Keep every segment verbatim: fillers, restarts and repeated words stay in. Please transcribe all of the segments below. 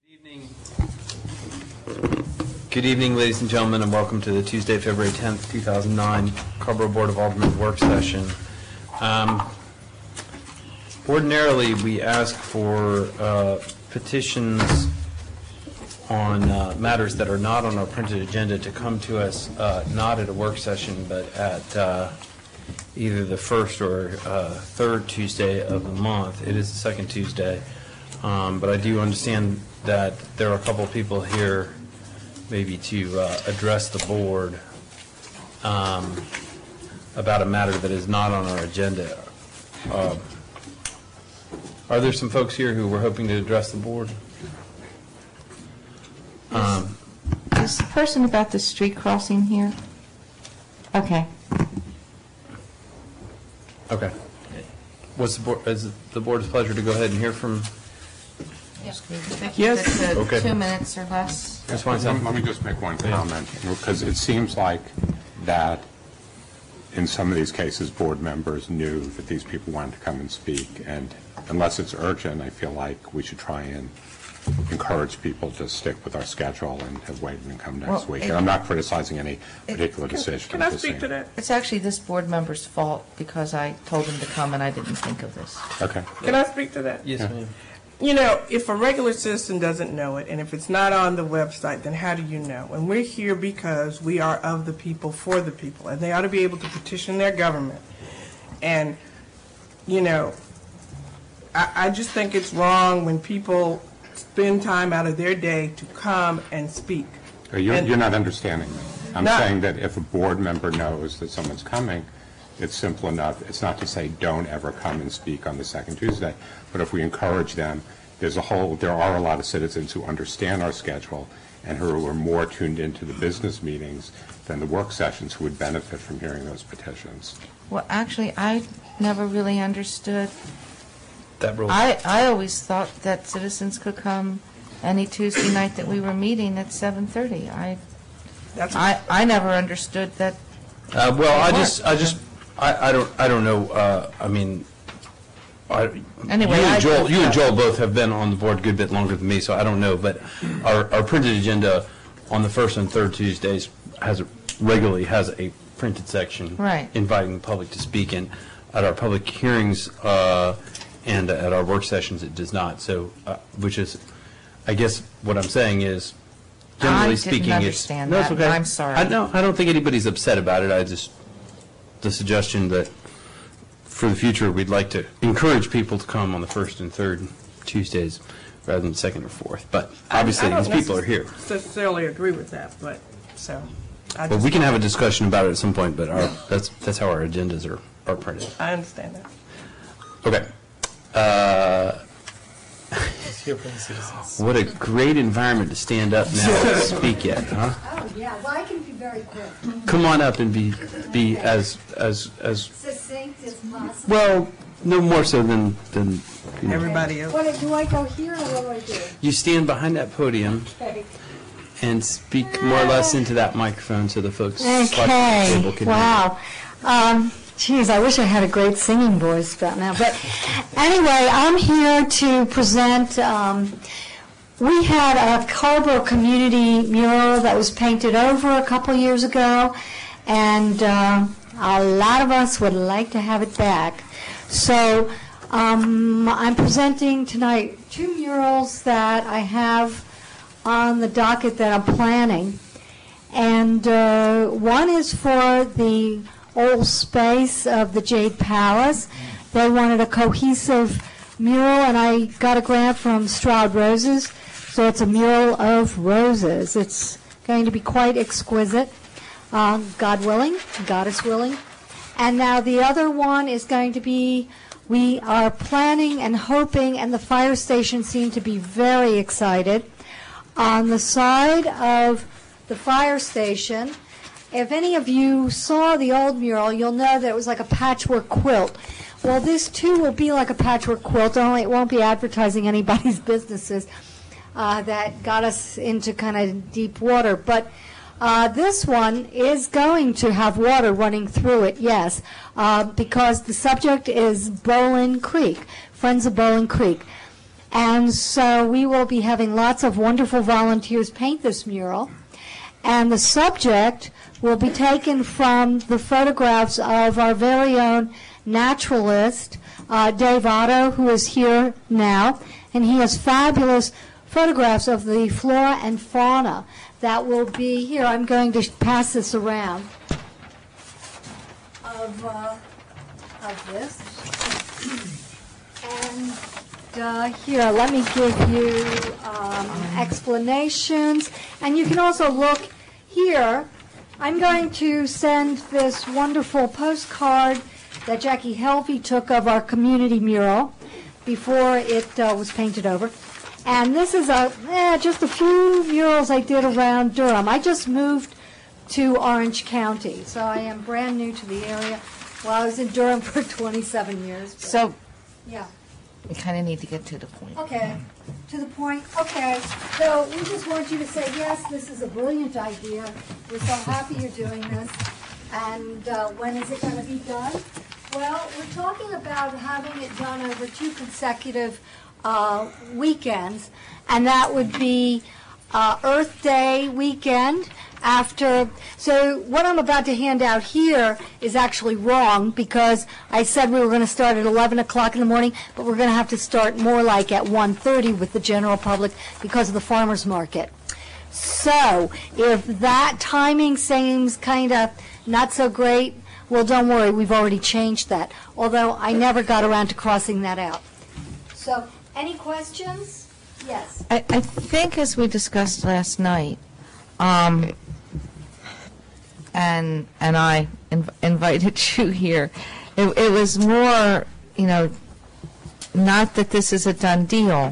Evening. Good evening, ladies and gentlemen, and welcome to the Tuesday, February tenth, two thousand nine Carrboro Board of Aldermen work session. Um, ordinarily, we ask for uh, petitions on uh, matters that are not on our printed agenda to come to us uh, not at a work session, but at uh, either the first or uh, third Tuesday of the month. It is the second Tuesday, um, but I do understand that there are a couple of people here maybe to uh, address the board um, about a matter that is not on our agenda. Uh, are there some folks here who were hoping to address the board? Um, is the person about the street crossing here? Okay. Okay. What's the board? Is it the board's pleasure to go ahead and hear from? Yes. Okay. Two minutes or less. That's fine. Let, let me just make one comment, because it seems like that in some of these cases, board members knew that these people wanted to come and speak, and unless it's urgent, I feel like we should try and encourage people to stick with our schedule and have waited and come next well, week. It, and I'm not criticizing any particular it, decision. Can I speak saying. to that? It's actually this board member's fault because I told him to come and I didn't think of this. Okay. Can I speak to that? Yes, yeah. ma'am. You know, if a regular citizen doesn't know it, and if it's not on the website, then how do you know? And we're here because we are of the people, for the people, and they ought to be able to petition their government. And, you know, I, I just think it's wrong when people spend time out of their day to come and speak. You're, and, you're not understanding me. I'm not, saying that if a board member knows that someone's coming, it's simple enough. It's not to say don't ever come and speak on the second Tuesday, but if we encourage them, there's a whole, there are a lot of citizens who understand our schedule and who are more tuned into the business meetings than the work sessions who would benefit from hearing those petitions. Well, actually, I never really understood. That rule. I, I always thought that citizens could come any Tuesday night that we were meeting at seven thirty. I, That's I, I never understood that. Uh, well, I just, I just, I, I don't, I don't know. Uh, I mean, I, Anyway, you and I- Joel, you and Joel both have been on the board a good bit longer than me, so I don't know. But our, our printed agenda on the first and third Tuesdays has a, regularly has a printed section, Right. inviting the public to speak. And at our public hearings uh, and at our work sessions, it does not. So, uh, which is, I guess, what I'm saying is, generally I didn't speaking, understand it's no, that. it's okay. I'm sorry. I no, I don't think anybody's upset about it. I just the suggestion that for the future we'd like to encourage people to come on the first and third Tuesdays rather than second or fourth. But obviously, I, I these people are here. necessarily agree with that, but so. I Well, just, we can have a discussion about it at some point. But our, that's that's how our agendas are are printed. I understand that. Okay. Uh, what a great environment to stand up now and speak at, huh? Oh, yeah. Well, I can be very quick. Come on up and be be as as as Succinct as possible. well, no more so than than you know. Everybody else. What, do I go here or what do I do? You stand behind that podium Okay. and speak more or less into that microphone so the folks watching the Okay. table can hear. Wow. Um, geez, I wish I had a great singing voice about now. But anyway, I'm here to present. Um, we had a Carrboro community mural that was painted over a couple years ago, and uh, a lot of us would like to have it back. So um, I'm presenting tonight two murals that I have on the docket that I'm planning. And uh, one is for the old space of the Jade Palace. They wanted a cohesive mural, and I got a grant from Stroud Roses, so it's a mural of roses. It's going to be quite exquisite, uh, God willing, Goddess willing. And now the other one is going to be, we are planning and hoping, and the fire station seemed to be very excited, on the side of the fire station. If any of you saw the old mural, you'll know that it was like a patchwork quilt. Well, this too will be like a patchwork quilt, only it won't be advertising anybody's businesses. Uh, that got us into kind of deep water. But uh, this one is going to have water running through it, yes, uh, because the subject is Bowling Creek, Friends of Bowling Creek. And so we will be having lots of wonderful volunteers paint this mural. And the subject will be taken from the photographs of our very own naturalist, uh, Dave Otto, who is here now. And he has fabulous photographs of the flora and fauna that will be here. I'm going to pass this around of, uh, of this. And uh, here, let me give you um, explanations. And you can also look here. I'm going to send this wonderful postcard that Jackie Helvey took of our community mural before it uh, was painted over. And this is a eh, just a few murals I did around Durham. I just moved to Orange County, so I am brand new to the area. Well, I was in Durham for twenty-seven years. but- So Yeah. we kind of need to get to the point. Okay, to the point. Okay, so we just want you to say, yes, this is a brilliant idea. We're so happy you're doing this. And uh, when is it going to be done? Well, we're talking about having it done over two consecutive uh, weekends, and that would be uh, Earth Day weekend after. So what I'm about to hand out here is actually wrong, because I said we were going to start at eleven o'clock in the morning, but we're going to have to start more like at one thirty with the general public because of the farmers market. So if that timing seems kind of not so great, well, don't worry, we've already changed that, although I never got around to crossing that out. So, any questions? Yes. I, I think, as we discussed last night, um, and and I inv- invited you here, it, it was more, you know, not that this is a done deal,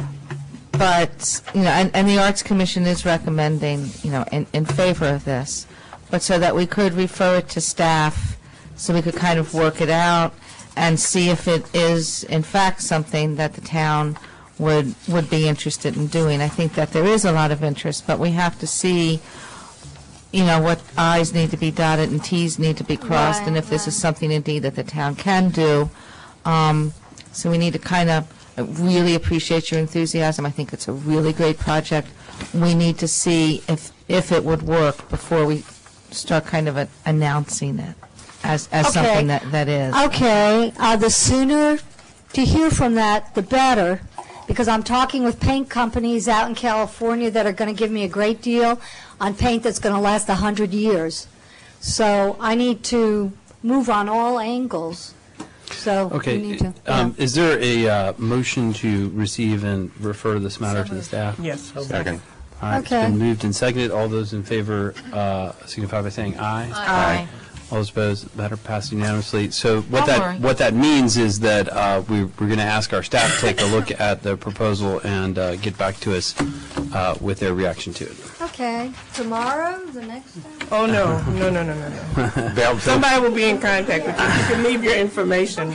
but, you know, and, and the Arts Commission is recommending, you know, in, in favor of this, but so that we could refer it to staff, so we could kind of work it out and see if it is, in fact, something that the town would would be interested in doing. I think that there is a lot of interest, but we have to see, you know, what I's need to be dotted and T's need to be crossed, Right, and if this is right. something indeed that the town can do. Um, so we need to kind of really appreciate your enthusiasm. I think it's a really great project. We need to see if if it would work before we start kind of a, announcing it as as Okay. something that, that is. Okay, uh, the sooner to hear from that, the better, because I'm talking with paint companies out in California that are going to give me a great deal on paint that's going to last one hundred years. So I need to move on all angles. So we Okay, need to. um, is there a uh, motion to receive and refer this matter to the staff? Yes. Second. All right, it's Okay. been moved and seconded. All those in favor uh, signify by saying aye. Aye. All those opposed, matter passed unanimously. So what Don't that worry. what that means is that uh, we, we're going to ask our staff to take a look at the proposal and uh, get back to us uh, with their reaction to it. Okay, tomorrow, the next day? Oh, no, no, no, no, no, no. They'll- they'll- Somebody will be in contact with you. You can leave your information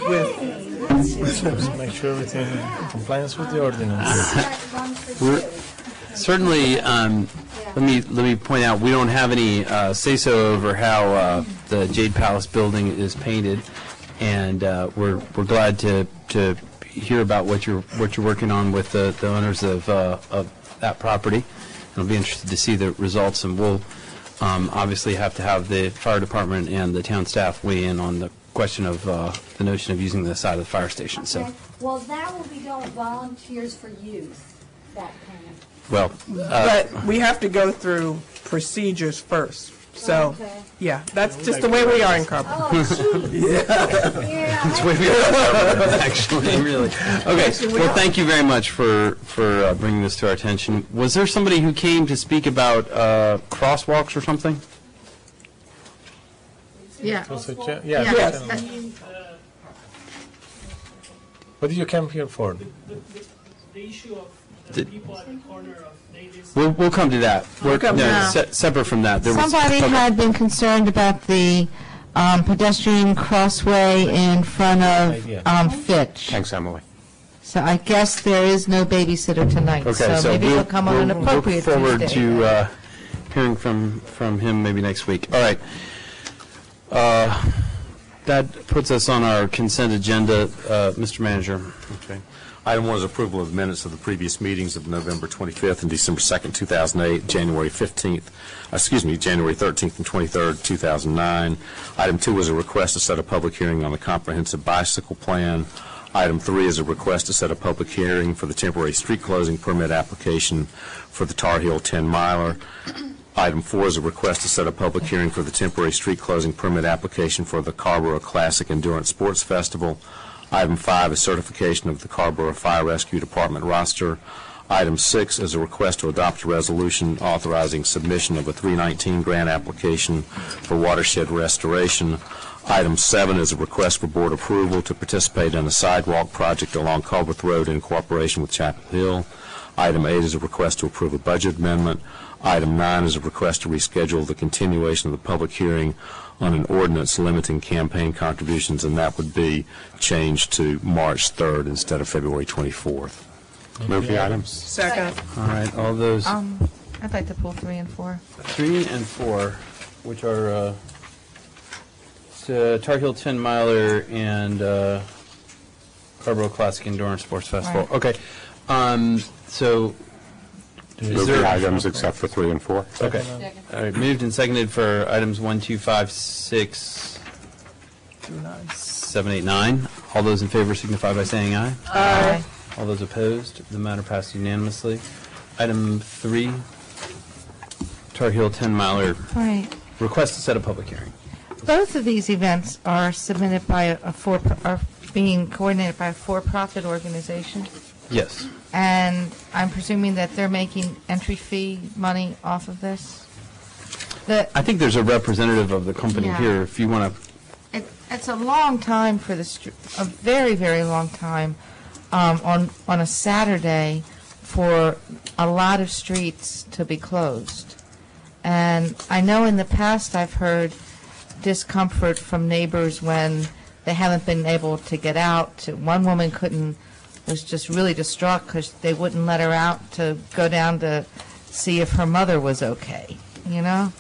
with, Make sure everything in compliance with the ordinance. We're- Certainly, um, let me let me point out, we don't have any uh, say-so over how uh, the Jade Palace building is painted, and uh, we're we're glad to to hear about what you're what you're working on with the, the owners of uh, of that property. And I'll be interested to see the results, and we'll um, obviously have to have the fire department and the town staff weigh in on the question of uh, the notion of using the side of the fire station. So, Okay. Well, that will be done with volunteers for youth, that paint. well, uh, but we have to go through procedures first. So, Okay. yeah, that's just the way we are in Carver. Oh, jeez. Yeah. It's way beyond actually, really. Okay, well, thank you very much for, for uh, bringing this to our attention. Was there somebody who came to speak about uh, crosswalks or something? Yeah. Also, che- yeah. Yes. then- What did you come here for? The issue of The- the people at the corner of Davis. We'll, we'll come to that. We're, come to no, that. se- separate from that. There was- Somebody okay. had been concerned about the um, pedestrian crossway in front of Idea. um, Fitch. Thanks, Emily. So I guess there is no babysitter tonight. Okay, so maybe we'll, he'll come on an we'll appropriate look forward Tuesday. to uh, hearing from, from him maybe next week. All right. Uh, That puts us on our consent agenda, uh, Mister Manager. Okay. Item one is approval of minutes of the previous meetings of November twenty-fifth and December second, two thousand eight, January fifteenth, uh, excuse me, January thirteenth and twenty-third, two thousand nine. Item two is a request to set a public hearing on the comprehensive bicycle plan. Item three is a request to set a public hearing for the temporary street closing permit application for the Tar Heel ten miler. Item four is a request to set a public hearing for the temporary street closing permit application for the Carrboro Classic Endurance Sports Festival. Item five is certification of the Carrboro Fire Rescue Department roster. Item six is a request to adopt a resolution authorizing submission of a three nineteen grant application for watershed restoration. Item seven is a request for board approval to participate in a sidewalk project along Culberth Road in cooperation with Chapel Hill. Item eight is a request to approve a budget amendment. Item nine is a request to reschedule the continuation of the public hearing on an ordinance limiting campaign contributions, and that would be changed to March third instead of February twenty-fourth. Move the items. Second. All right, all those, Um, I'd like to pull three and four. three and four, which are uh, s- uh, Tar Heel ten miler and uh, Carrboro Classic Endurance Sports Festival. Right. Okay, um, so is Move there? the items except for three and four. Okay. All right, moved and seconded for items one, two, five, six, seven, eight, nine. All those in favor signify by saying aye. Aye. All those opposed, the matter passed unanimously. Item three, Tar Heel ten miler, Right. request to set a public hearing. Both of these events are submitted by a a for, are being coordinated by a for-profit organization, Yes. and I'm presuming that they're making entry fee money off of this? The, I think there's a representative of the company Yeah. here, if you want to, it, it's a long time for the, str- a very, very long time um, on, on a Saturday for a lot of streets to be closed. And I know in the past I've heard discomfort from neighbors when they haven't been able to get out. To- One woman couldn't, was just really distraught because they wouldn't let her out to go down to see if her mother was okay, you know?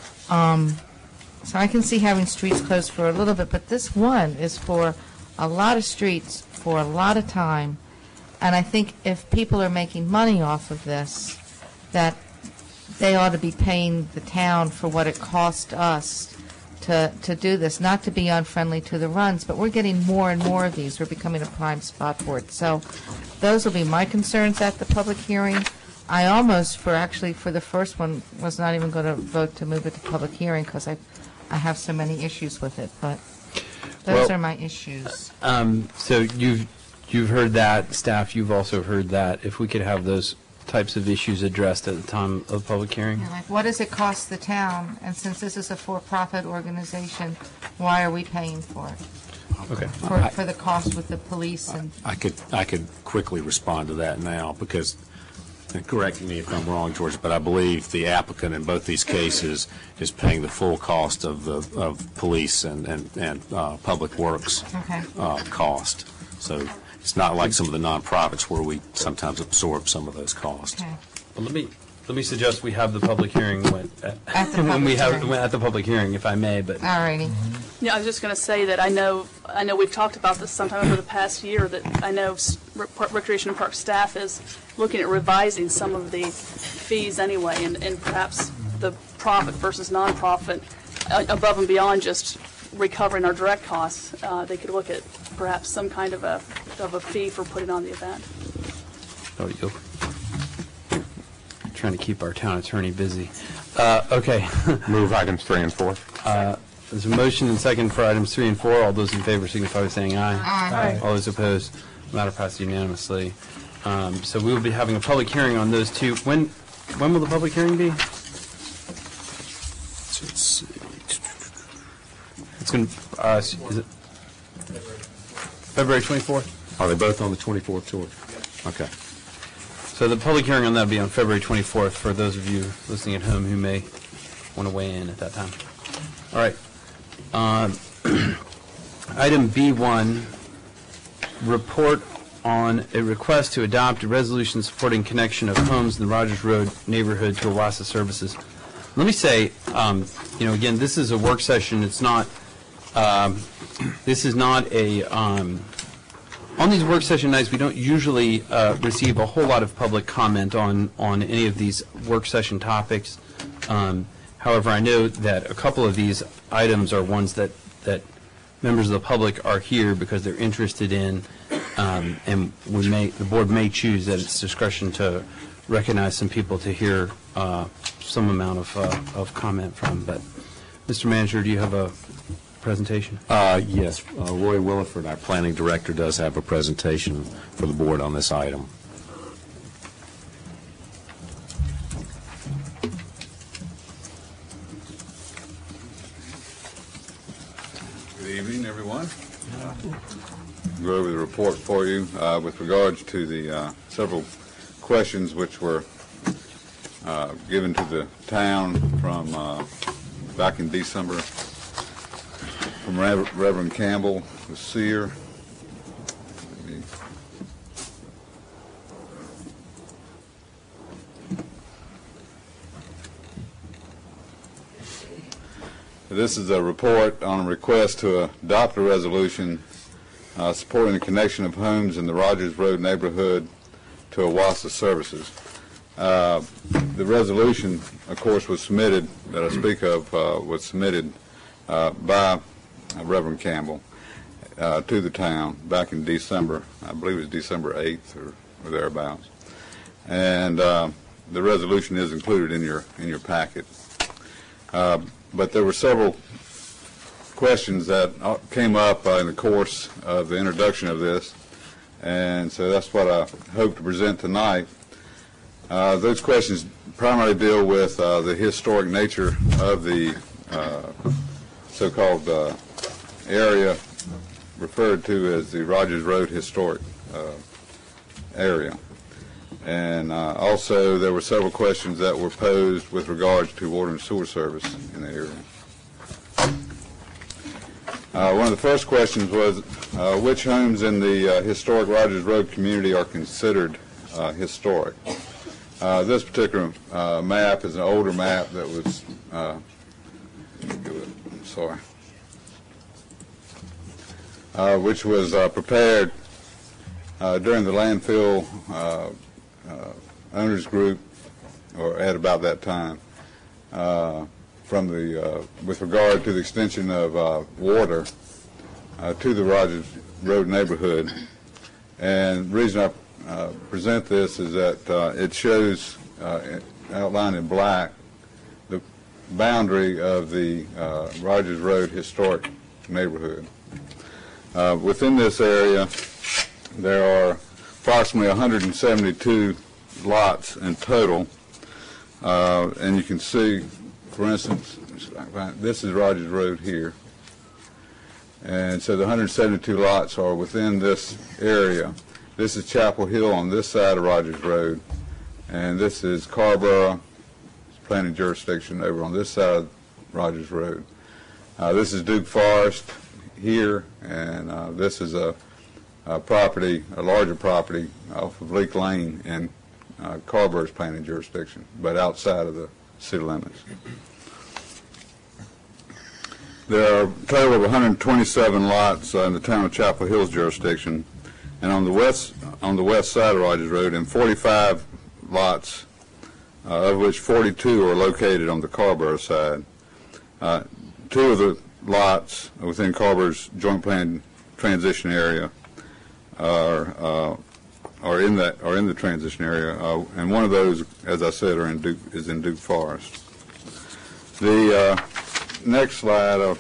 Um, So I can see having streets closed for a little bit, but this one is for a lot of streets for a lot of time. And I think if people are making money off of this, that they ought to be paying the town for what it cost us to, to do this, not to be unfriendly to the runs, but we're getting more and more of these. We're becoming a prime spot for it. So those will be my concerns at the public hearing. I almost, for actually, for the first one, was not even going to vote to move it to public hearing because I, I have so many issues with it, but those Well- are my issues. um, so you've, you've heard that, staff, you've also heard that. If we could have those types of issues addressed at the time of the public hearing? You know, Like, what does it cost the town? And since this is a for-profit organization, why are we paying for it? Okay. For, for the cost with the police and, I could, I could quickly respond to that now, because, and correct me if I'm wrong, George, but I believe the applicant in both these cases is paying the full cost of the, of police and, and, and uh, public works okay. uh, cost. So it's not like some of the nonprofits where we sometimes absorb some of those costs. Okay. Well, let me, let me suggest we have the public hearing when, At the when we public have, hearing. at the public hearing, if I may, but All righty. Yeah, I was just going to say that I know, I know we've talked about this sometime over the past year, that I know s- Rec- Recreation and Park staff is looking at revising some of the fees anyway, and, and perhaps the profit versus nonprofit, uh, above and beyond just recovering our direct costs, uh, they could look at perhaps some kind of a, of a fee for putting on the event. oh, you'll, trying to keep our town attorney busy. Uh, okay. Move items three and four. Uh, There's a motion and second for items three and four. All those in favor signify by saying aye. Aye. All those opposed, matter passes unanimously. Um, So we will be having a public hearing on those two. When, when will the public hearing be? So it's, It's going to, uh, is it February twenty-fourth? are they both on the twenty-fourth, George? Okay. So the public hearing on that will be on February twenty-fourth for those of you listening at home who may want to weigh in at that time. All right. Um, Item B one, report on a request to adopt a resolution supporting connection of homes in the Rogers Road neighborhood to OWASA services. Let me say, um, you know, again, this is a work session. It's not, um, this is not a, um, On these work session nights, we don't usually uh, receive a whole lot of public comment on, on any of these work session topics. Um, However, I know that a couple of these items are ones that, that members of the public are here because they're interested in, um, and we may, the board may choose at its discretion to recognize some people to hear uh, some amount of, uh, of comment from. But, Mister Manager, do you have a presentation? Uh, Yes. Uh, Roy Williford, our planning director, does have a presentation for the board on this item. Good evening, everyone. Go over the report for you uh, with regards to the uh, several questions which were uh, given to the town from uh, back in December from Rev- Reverend Campbell, the seer. Let me- This is a report on a request to adopt a resolution uh, supporting the connection of homes in the Rogers Road neighborhood to Owasso services. Uh, the resolution, of course, was submitted, that I speak of, uh, was submitted uh, by Reverend Campbell uh, to the town back in December. I believe it was December eighth or, or thereabouts. And uh, the resolution is included in your in your packet. Uh, But there were several questions that came up uh, in the course of the introduction of this, and so that's what I hope to present tonight. Uh, those questions primarily deal with uh, the historic nature of the uh, so-called uh, area referred to as the Rogers Road Historic uh, Area. And uh, also, there were several questions that were posed with regards to water and sewer service in the area. Uh, one of the first questions was, uh, which homes in the uh, historic Rogers Road community are considered uh, historic? Uh, this particular uh, map is an older map that was, uh, sorry, uh, which was uh, prepared uh, during the landfill uh, Uh, owners group, or at about that time, uh, from the uh, with regard to the extension of uh, water uh, to the Rogers Road neighborhood. And the reason I uh, present this is that uh, it shows uh, outlined in black the boundary of the uh, Rogers Road historic neighborhood. Uh, within this area, there are approximately one hundred seventy-two lots in total, uh, and you can see, for instance, this is Rogers Road here, and so the one hundred seventy-two lots are within this area. This is Chapel Hill on this side of Rogers Road, and this is Carborough planning jurisdiction over on this side of Rogers Road. Uh, this is Duke Forest here, and uh, this is a Uh, property, a larger property off of Leak Lane in uh, Carborough's planning jurisdiction, but outside of the city limits. There are a total of one hundred twenty-seven lots uh, in the town of Chapel Hill's jurisdiction, and on the west on the west side of Rogers Road, and forty-five lots, uh, of which forty-two are located on the Carborough side. Uh, two of the lots within Carborough's joint plan transition area are uh, are in that are in the transition area, uh, and one of those, as I said, are in Duke, is in Duke Forest. The uh, next slide I'll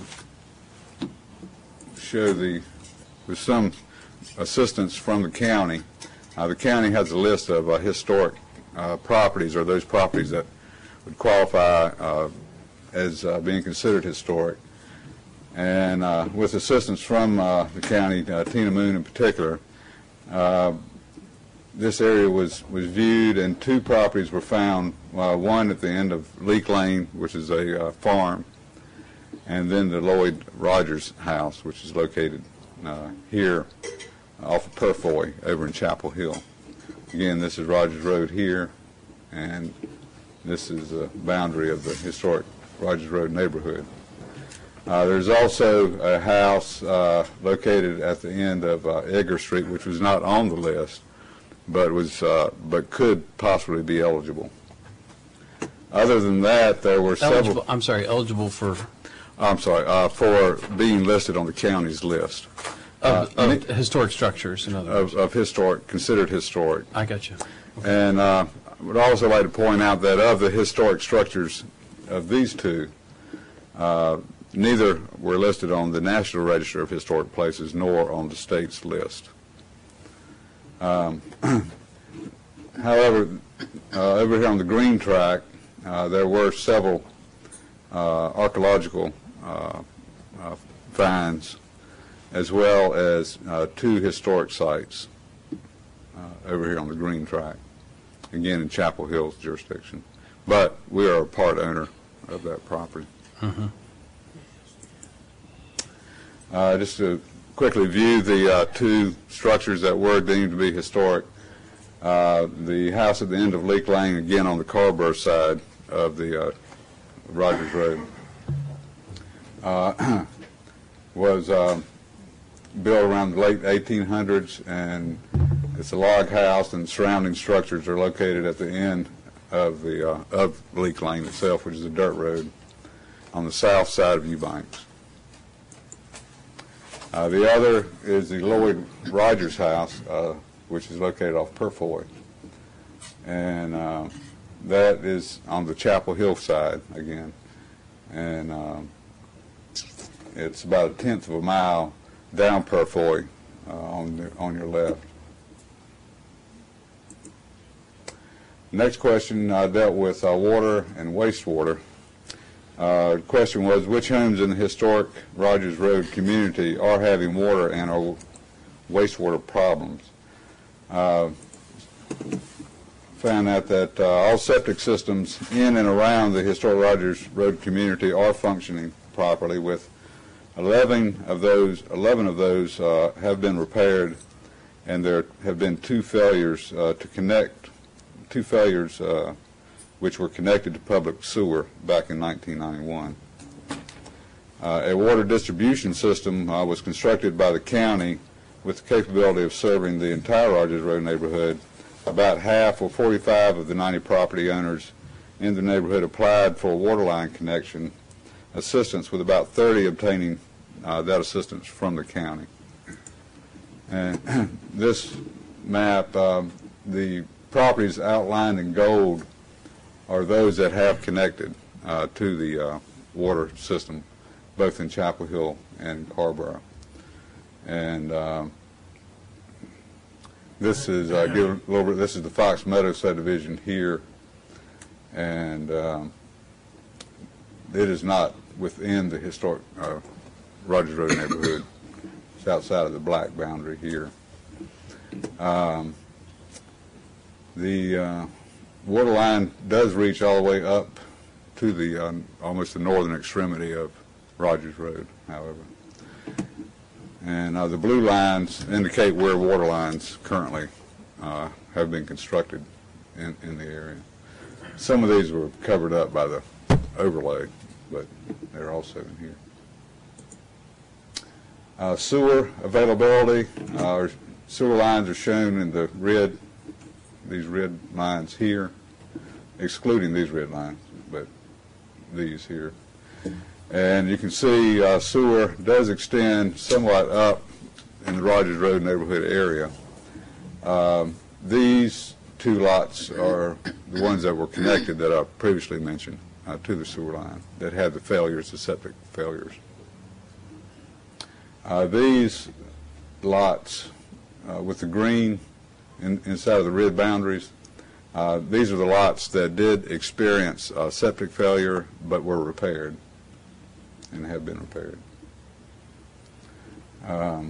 show the with some assistance from the county. Uh, the county has a list of uh, historic uh, properties, or those properties that would qualify uh, as uh, being considered historic. And uh, with assistance from uh, the county, uh, Tina Moon in particular, uh, this area was, was viewed, and two properties were found, uh, one at the end of Leak Lane, which is a uh, farm, and then the Lloyd Rogers house, which is located uh, here off of Purfoy over in Chapel Hill. Again, this is Rogers Road here, and this is the boundary of the historic Rogers Road neighborhood. Uh, There's also a house uh, located at the end of uh, Edgar Street, which was not on the list, but was uh, but could possibly be eligible. Other than that, there were several. Eligible, I'm sorry, eligible for, I'm sorry, uh, for being listed on the county's list of, Uh, of historic structures, in other words. of, of historic, considered historic. I got you. And uh, I would also like to point out that of the historic structures of these two, uh, neither were listed on the National Register of Historic Places nor on the state's list. Um, however, uh, over here on the green track, uh, there were several uh, archaeological uh, uh, finds, as well as uh, two historic sites uh, over here on the green track, again in Chapel Hill's jurisdiction. But we are a part owner of that property. Mm-hmm. Uh, just to quickly view the uh, two structures that were deemed to be historic. Uh, the house at the end of Leak Lane, again on the Carborough side of the uh, Rogers Road, uh, was uh, built around the late eighteen hundreds, and it's a log house, and surrounding structures are located at the end of the uh, of Leak Lane itself, which is a dirt road on the south side of Eubanks. Uh, the other is the Lloyd Rogers house, uh, which is located off Purfoy, and uh, that is on the Chapel Hill side again, and uh, it's about a tenth of a mile down Purfoy uh, on the, on your left. Next question uh, dealt with uh, water and wastewater. Uh, the question was, which homes in the historic Rogers Road community are having water and or wastewater problems? Uh, found out that uh, all septic systems in and around the historic Rogers Road community are functioning properly, with eleven of those eleven of those uh, have been repaired, and there have been two failures uh, to connect two failures uh, which were connected to public sewer back in nineteen ninety-one. Uh, a water distribution system uh, was constructed by the county with the capability of serving the entire Rogers Road neighborhood. About half, or forty-five, of the ninety property owners in the neighborhood applied for a water line connection assistance, with about thirty obtaining uh, that assistance from the county. And this map, um, the properties outlined in gold are those that have connected uh, to the uh, water system, both in Chapel Hill and Carborough. And uh, this is uh, give a little bit. This is the Fox Meadow subdivision here, and um, it is not within the historic uh, Rogers Road neighborhood. It's outside of the black boundary here. Um, the uh, water line does reach all the way up to the uh, almost the northern extremity of Rogers Road, however. And uh, the blue lines indicate where water lines currently uh, have been constructed in, in the area. Some of these were covered up by the overlay, but they're also in here. Uh, sewer availability. Uh, sewer lines are shown in the red, these red lines here, excluding these red lines, but these here. And you can see uh, sewer does extend somewhat up in the Rogers Road neighborhood area. Um, these two lots are the ones that were connected that I previously mentioned uh, to the sewer line that had the failures, the septic failures. Uh, these lots uh, with the green in, inside of the red boundaries, uh, these are the lots that did experience uh, septic failure but were repaired and have been repaired. Um,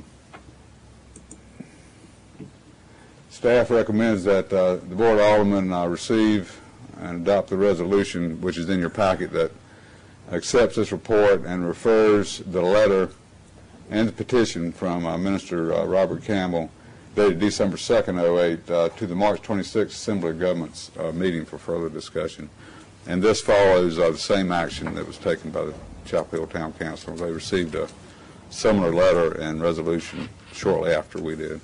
staff recommends that uh, the Board of Aldermen uh, receive and adopt the resolution, which is in your packet, that accepts this report and refers the letter and the petition from uh, Minister uh, Robert Campbell, dated December second, oh eight, uh, to the March twenty-sixth Assembly of Governments uh, meeting for further discussion. And this follows uh, the same action that was taken by the Chapel Hill Town Council. They received a similar letter and resolution shortly after we did.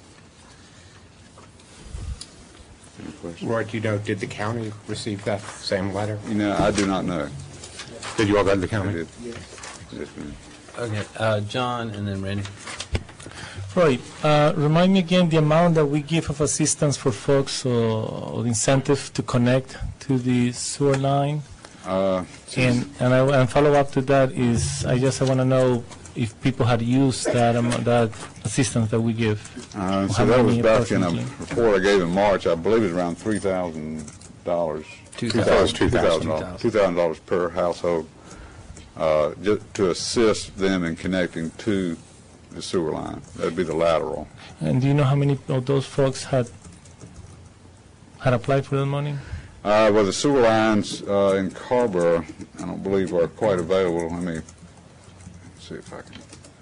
Any questions? Roy, do you know, did the county receive that same letter? You know, I do not know. Did you all go to the I county? did. Yes, ma'am. Okay, uh, John, and then Randy. Right. Uh, remind me again the amount that we give of assistance for folks uh, or incentive to connect to the sewer line. Uh, And and, I, and follow up to that is I just I want to know if people had used that um, that assistance that we give. Uh, Or so how that was many back in a approximately? report I gave in March. I believe it was around three thousand dollars. Two thousand. Two thousand dollars. Two thousand dollars per household, uh, just to assist them in connecting to the sewer line. That'd be the lateral. And do you know how many of those folks had had applied for the money? Uh, well, the sewer lines uh, in Carrboro, I don't believe are quite available. Let me see if I can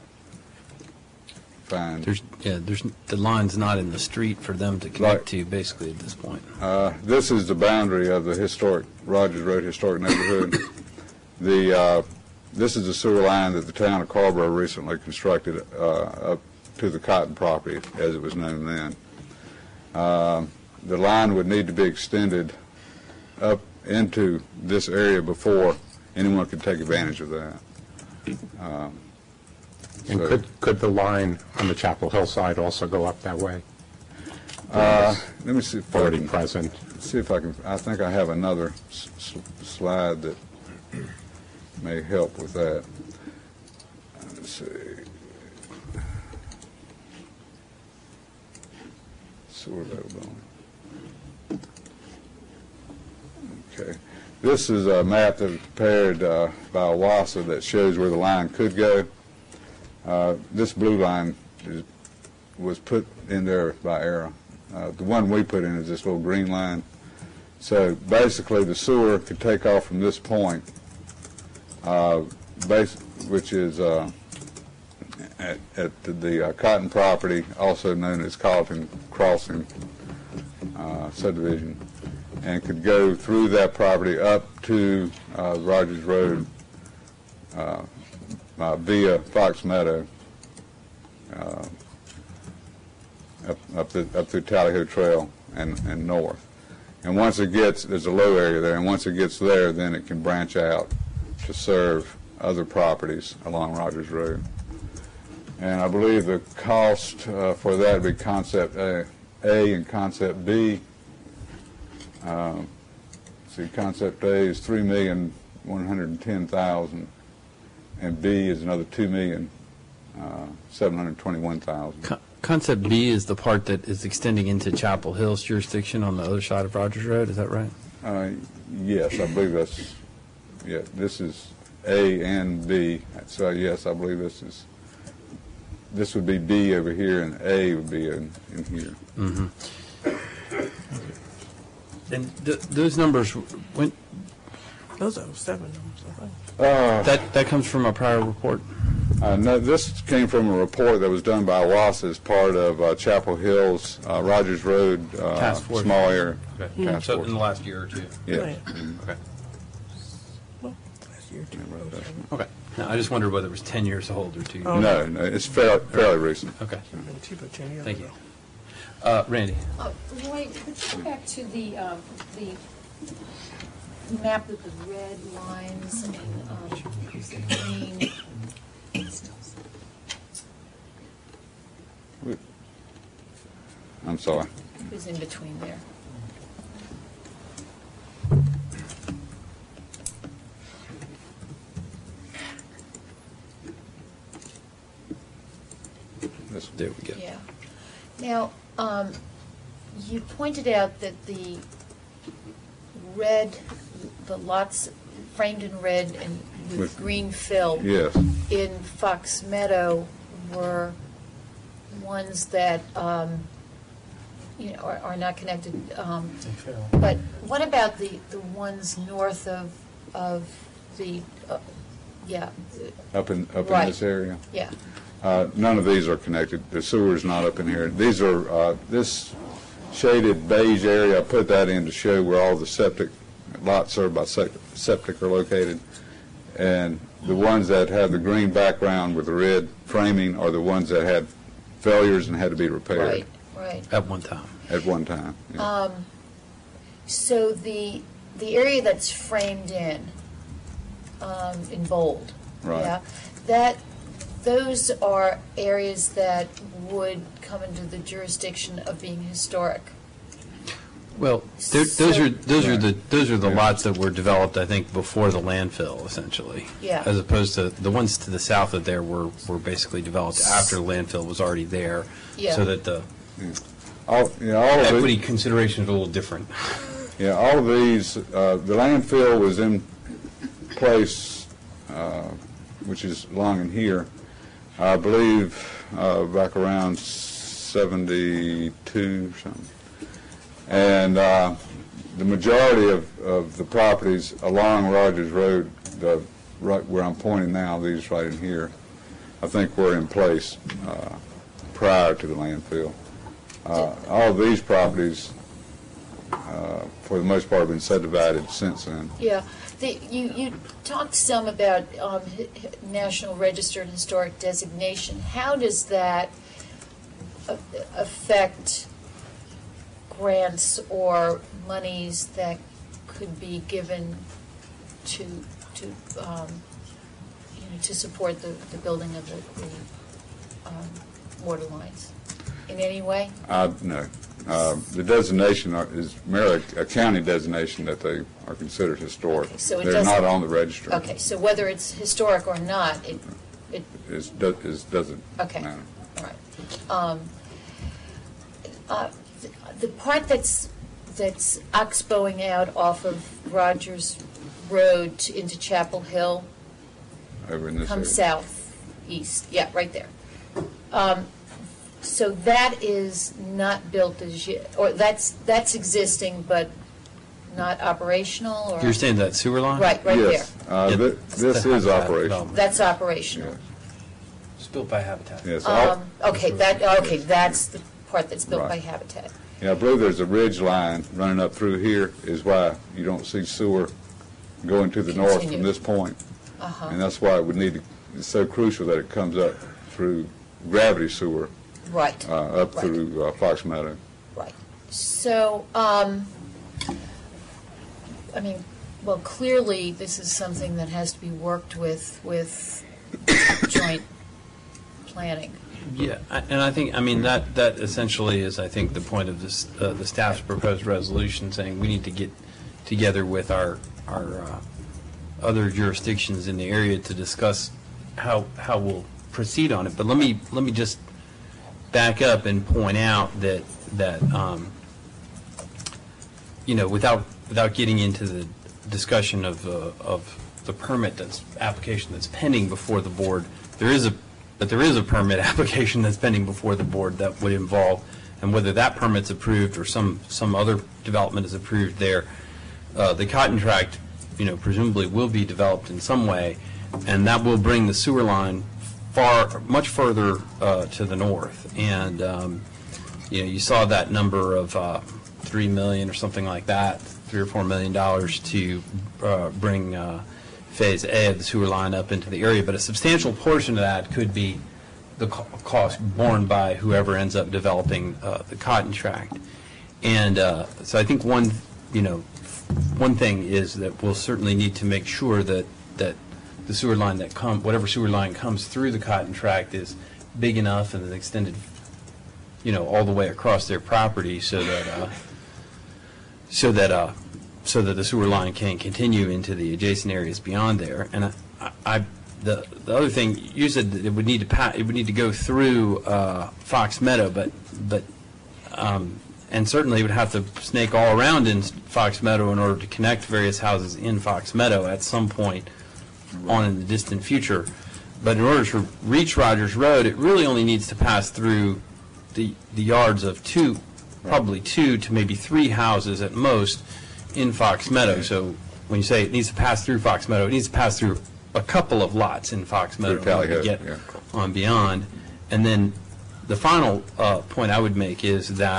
find. There's, yeah, there's, the line's not in the street for them to Right. connect to, basically, at this point. Uh, This is the boundary of the historic, Rogers Road Historic Neighborhood. The, uh, this is the sewer line that the town of Carrboro recently constructed uh, up to the Cotton property, as it was known then. Um, The line would need to be extended up into this area before anyone could take advantage of that. Um, And so- could, could the line on the Chapel Hill side also go up that way? Uh, Let me see if I Already can, present. see if I can, I think I have another s- s- slide that may help with that. Let's see. Sewer availability. Okay. This is a map that was prepared uh, by OWASA that shows where the line could go. Uh, This blue line is, was put in there by ERA. Uh, The one we put in is this little green line. So basically, the sewer could take off from this point, uh, base, which is uh, at, at the uh, Cotton property, also known as Colleton Crossing uh, subdivision, and could go through that property up to uh, Rogers Road uh, uh, via Fox Meadow, uh, up, up, the, up through Tally Ho Trail and, and north. And once it gets, there's a low area there, and once it gets there, then it can branch out to serve other properties along Rogers Road. And I believe the cost uh, for that would be Concept A, A and Concept B. Um, see, Concept A is three million one hundred ten thousand, and B is another two million seven hundred twenty-one thousand. Co- Concept B is the part that is extending into Chapel Hill's jurisdiction on the other side of Rogers Road, is that right? Uh, yes, I believe that's, yeah, this is A and B. So yes, I believe this is, this would be B over here, and A would be in, in here. Mm-hmm. And th- those numbers, when, Those are seven numbers, I think. Uh, that, that comes from a prior report? Uh, no, this came from a report that was done by OWASA as part of uh, Chapel Hill's uh, Rogers Road uh, Task force. small area Okay. task So force. in the last year or two? Yeah. Okay. Well, last year, two, seven. Okay. Now, I just wondered whether it was ten years old or two. Oh. No, no, it's fairly, fairly recent. Okay. Been cheaper ten years Thank you. ago. Uh, Randy? Uh, Roy, could you go back to the, um, the map with the red lines and um, the green? I'm sorry. Who's in between there? This- There we go. Yeah. Now, um, you pointed out that the red, the lots framed in red and with With- green fill Yes. in Fox Meadow were ones that, um, you know, are, are not connected. Um, but what about the, the ones north of, of the, uh, yeah, Up in, up in Right. this area. yeah. Uh, None of these are connected. The sewer is not up in here. These are, uh, this shaded beige area, I put that in to show where all the septic lots served by sep- septic are located. And the ones that have the green background with the red framing are the ones that had failures and had to be repaired Right, right. At one time. at one time. Yeah. Um, So the, the area that's framed in, um, in bold, Right. yeah, that, those are areas that would come into the jurisdiction of being historic. Well, there- those So- are, those are the, those are the Yeah. lots that were developed, I think, before the landfill, essentially. Yeah. As opposed to, the ones to the south of there were, were basically developed after the landfill was already there. Yeah. So that the All, yeah, all of it- equity consideration is a little different. Yeah, all of these, uh, the landfill was in place, uh, which is along in here, I believe, uh, back around seventy-two or something. And uh, the majority of, of the properties along Rogers Road, the, right where I'm pointing now, these right in here, I think were in place uh, prior to the landfill. Uh, all of these properties, uh, for the most part, have been subdivided since then. Yeah, the, you, you talked some about um, hi- hi- National Register and Historic Designation. How does that a- affect grants or monies that could be given to, to, um, you know, to support the, the building of the, the um, water lines in any way? Uh, no. Uh, the designation are- is merely a county designation that they are considered historic. Okay, so it They're not doesn't- on the register. Okay, so whether it's historic or not, it, it, It's, do- it's doesn't Okay. matter. all right. Um, uh, the- The part that's, that's oxbowing out off of Rogers Road to- into Chapel Hill, Over in this come area. south, east, yeah, right there. Um, So that is not built as yet, or that's, that's existing but not operational, or? You're saying that sewer line? Right, right there. Yes. Uh, Yeah, thi- that's This the is habitat operational. development. That's operational. Yes. It's built by Habitat. Yes. all- Um, Okay, that, okay, that's the part that's built by Right. Habitat. Yeah, I believe there's a ridge line running up through here is why you don't see sewer going to the north Continue. from this point. Uh-huh. And that's why it would need, to- it's so crucial that it comes up through gravity sewer, Right. uh, up Right. through uh, Fox Meadow. Right. So, um, I mean, well, clearly, this is something that has to be worked with, with joint planning. Yeah, I- and I think, I mean, that, that essentially is, I think, the point of this, uh, the staff's proposed resolution, saying we need to get together with our, our uh, other jurisdictions in the area to discuss how, how we'll proceed on it. But let me, let me just back up and point out that, that, um, you know, without, without getting into the discussion of, uh, of the permit that's, application that's pending before the board, there is a, but there is a permit application that's pending before the board that would involve, and whether that permit's approved or some, some other development is approved there, uh, the Cotton Tract, you know, presumably will be developed in some way, and that will bring the sewer line far, much further uh, to the north. And, um, you know, you saw that number of uh, three million or something like that, three or four million dollars to uh, bring uh, Phase A of the sewer line up into the area. But a substantial portion of that could be the co- cost borne by whoever ends up developing uh, the Cotton Tract. And uh, so I think one, you know, one thing is that we'll certainly need to make sure that, that the sewer line that come, whatever sewer line comes through the Cotton Tract is big enough and is extended, you know, all the way across their property so that, uh, so that, uh, so that the sewer line can continue into the adjacent areas beyond there. And I, I, the, the other thing, you said that it would need to pa, it would need to go through, uh, Fox Meadow, but, but, um, and certainly would have to snake all around in Fox Meadow in order to connect various houses in Fox Meadow at some point on in the distant future. But in order to reach Rogers Road, it really only needs to pass through the, the yards of two, probably two to maybe three houses at most in Fox Meadow. So when you say it needs to pass through Fox Meadow, it needs to pass through a couple of lots in Fox Meadow Through in order to Tally get Ho, yeah. on beyond. And then the final uh, point I would make is that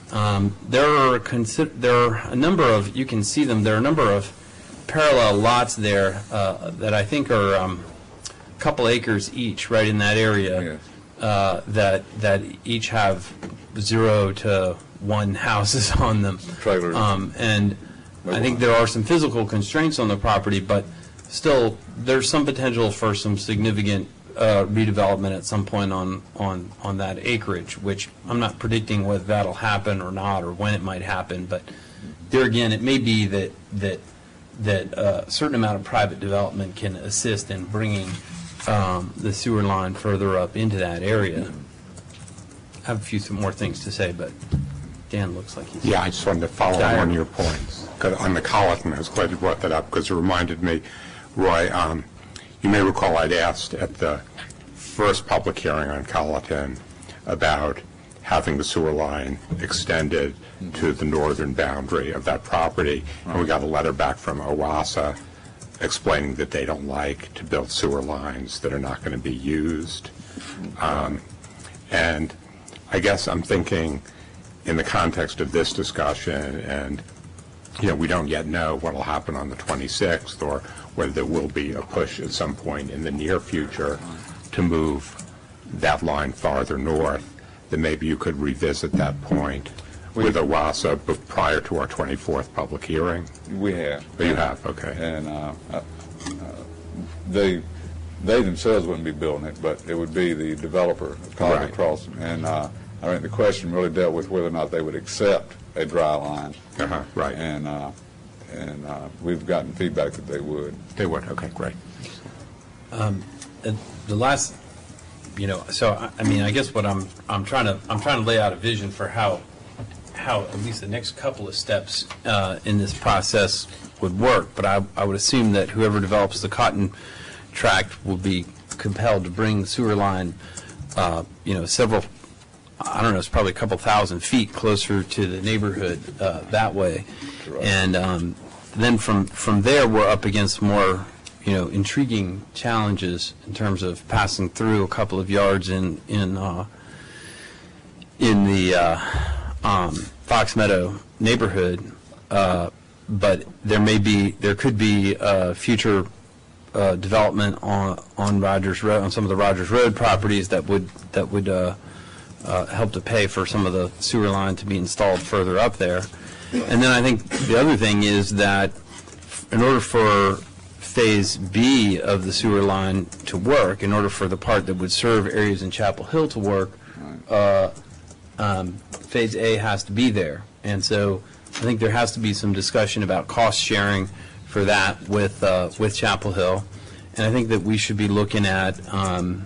Um, There are, consi- there are a number of, you can see them, there are a number of parallel lots there uh, that I think are um, a couple acres each, right in that area, Yes. uh, that, that each have zero to one houses on them. Trailers. Um, And I think there are some physical constraints on the property, but still, there's some potential for some significant uh, redevelopment at some point on, on, on that acreage, which I'm not predicting whether that'll happen or not, or when it might happen, but there again, it may be that, that, that a certain amount of private development can assist in bringing um, the sewer line further up into that area. I have a few more things to say, but Dan looks like he's... Yeah, I just wanted to follow Dire. up on your points. 'Cause on the Colleton, I was glad you brought that up because it reminded me, Roy, um, you may recall I'd asked at the first public hearing on Colleton about having the sewer line extended to the northern boundary of that property. And we got a letter back from OWASA explaining that they don't like to build sewer lines that are not going to be used. Um, and I guess I'm thinking in the context of this discussion, and, you know, we don't yet know what will happen on the twenty-sixth or whether there will be a push at some point in the near future to move that line farther north, then maybe you could revisit that point with OWASA b- prior to our twenty-fourth public hearing. We have. Oh, you have, okay. And uh, uh, they, they themselves wouldn't be building it, but it would be the developer of Colleton Right. Crossing. And uh, I think the question really dealt with whether or not they would accept a dry line. Uh-huh, right. And, uh, and uh, we've gotten feedback that they would. They would, okay, great. Um, and the last, you know, so I, I mean, I guess what I'm I'm trying to I'm trying to lay out a vision for how how at least the next couple of steps uh, in this process would work. But I I would assume that whoever develops the Cotton tract will be compelled to bring the sewer line, uh, you know, several. I don't know, it's probably a couple thousand feet closer to the neighborhood uh, that way. And um, then from, from there, we're up against more, you know, intriguing challenges in terms of passing through a couple of yards in, in, uh, in the uh, um, Fox Meadow neighborhood. Uh, but there may be, there could be uh, future uh, development on, on Rogers Road, on some of the Rogers Road properties that would, that would uh, Uh, help to pay for some of the sewer line to be installed further up there. And then I think the other thing is that in order for Phase B of the sewer line to work, in order for the part that would serve areas in Chapel Hill to work, uh, um, Phase A has to be there. And so I think there has to be some discussion about cost sharing for that with, uh, with Chapel Hill. And I think that we should be looking at um,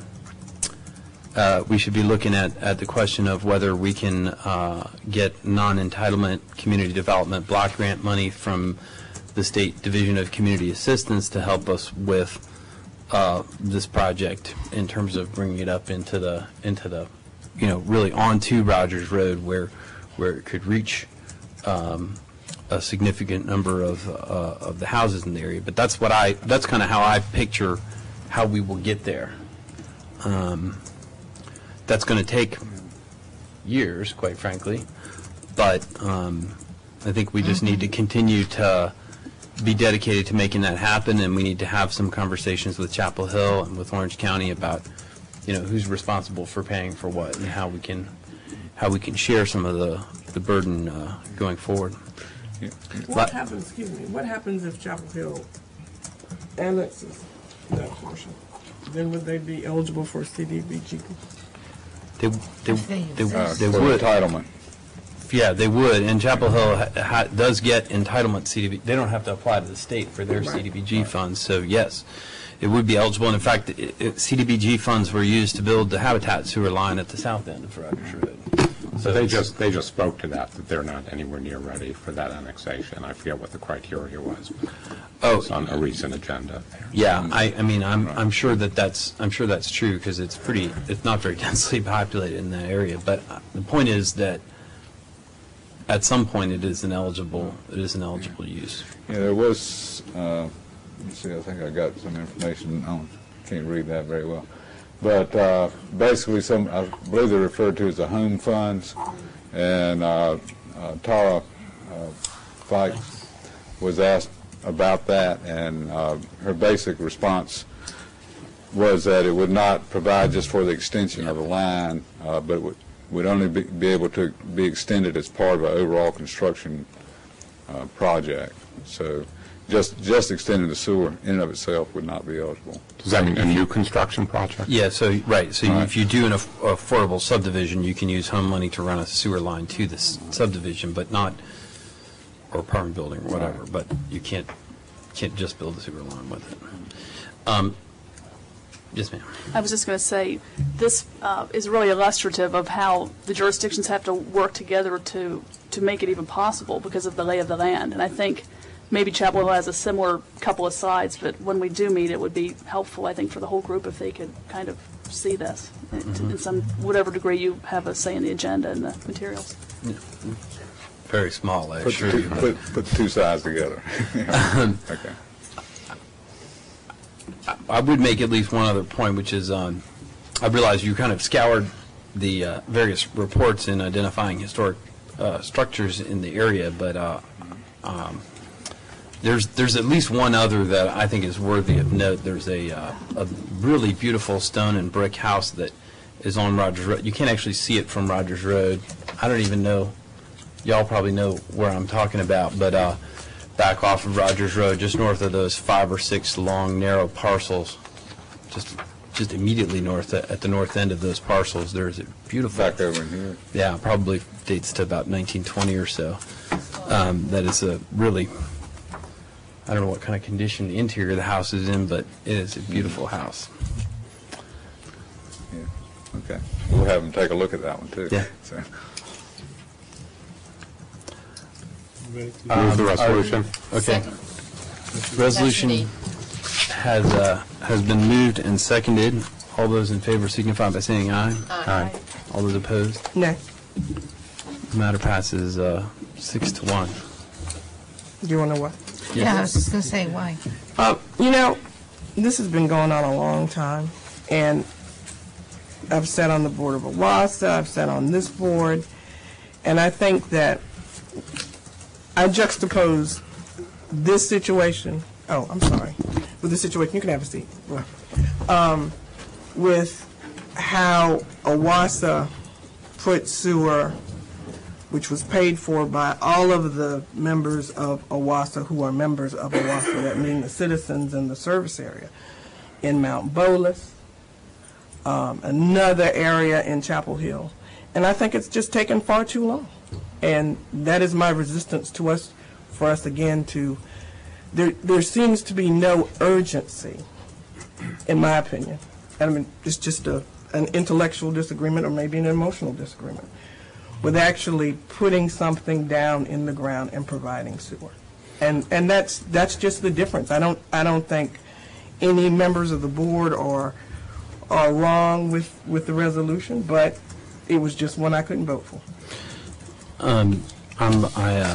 Uh, we should be looking at, at the question of whether we can uh, get non-entitlement community development block grant money from the State Division of Community Assistance to help us with uh, this project in terms of bringing it up into the, into the, you know, really onto Rogers Road where, where it could reach um, a significant number of, uh, of the houses in the area. But that's what I, that's kind of how I picture how we will get there. Um, That's going to take years, quite frankly, but um, I think we just need to continue to be dedicated to making that happen, and we need to have some conversations with Chapel Hill and with Orange County about, you know, who's responsible for paying for what and how we can how we can share some of the the burden uh, going forward. What happens, excuse me, what happens if Chapel Hill annexes that portion? Then would they be eligible for C D B G? They, they, they, Uh, they for would. entitlement. Yeah, they would, and Chapel Hill ha- ha- does get entitlement C D B. They don't have to apply to the state for their C D B G funds, so yes, it would be eligible. And in fact, it, it, C D B G funds were used to build the Habitat sewer line at the south end of Rogers Road. So they just, they just spoke to that, that they're not anywhere near ready for that annexation. I forget what the criteria was. Oh, It's on a recent agenda. yeah, I, I mean, I'm, I'm sure that that's, I'm sure that's true, because it's pretty, it's not very densely populated in that area. But uh, the point is that at some point it is an eligible, it is an eligible use. Yeah, there was, uh, let's see, I think I got some information on, can't read that very well. but uh, basically some, I believe they're referred to as the home funds, and uh, uh, Tara uh, Fike was asked about that, and uh, her basic response was that it would not provide just for the extension of the line, uh, but would, would only be, be able to be extended as part of an overall construction uh, project. So just just extending the sewer in and of itself would not be eligible. Does that mean a new construction project? Yeah, so, right, so Right. if you do an aff- affordable subdivision, you can use home money to run a sewer line to this subdivision, but not, or apartment building or whatever, but you can't, can't just build a sewer line with it. Um, Yes, ma'am. I was just going to say, this uh, is really illustrative of how the jurisdictions have to work together to, to make it even possible because of the lay of the land. And I think maybe Chapel Hill has a similar couple of sides, but when we do meet, it would be helpful, I think, for the whole group if they could kind of see this mm-hmm. in some, whatever degree you have a say in the agenda and the materials. Yeah. Very small, I Put, assure two, you. put, put two sides together. Yeah. Okay. I would make at least one other point, which is um, I realize you kind of scoured the uh, various reports in identifying historic uh, structures in the area, but uh, um, there's there's at least one other that I think is worthy of note. There's a, uh, a really beautiful stone and brick house that is on Rogers Road. You can't actually see it from Rogers Road. I don't even know. Y'all probably know where I'm talking about, but uh, back off of Rogers Road, just north of those five or six long, narrow parcels, just just immediately north, at the north end of those parcels, there's a beautiful... Back over in here. Yeah, probably dates to about nineteen twenty or so. Um, that is a really, I don't know what kind of condition the interior of the house is in, but it is a beautiful house. Yeah. Okay. We'll have them take a look at that one, too. Yeah. So. Move the resolution. Okay. Second. Resolution Section has, uh, has been moved and seconded. All those in favor signify by saying aye. Aye. All those opposed? No. The matter passes uh, six to one. Do you want to what? Yeah, I was just going to say, why? Uh, you know, this has been going on a long time, and I've sat on the board of OWASA, I've sat on this board, and I think that I juxtapose this situation, oh, I'm sorry, with this situation, you can have a seat, um, with how OWASA put sewer, which was paid for by all of the members of OWASA who are members of OWASA, that mean the citizens in the service area, in Mount Bolus, um, another area in Chapel Hill. And I think it's just taken far too long. And that is my resistance to us, for us again to, there, there seems to be no urgency, in my opinion. I mean, it's just a, an intellectual disagreement or maybe an emotional disagreement with actually putting something down in the ground and providing sewer. And and that's that's just the difference. I don't I don't think any members of the board are are wrong with, with the resolution, but it was just one I couldn't vote for. Um, I'm, I, uh,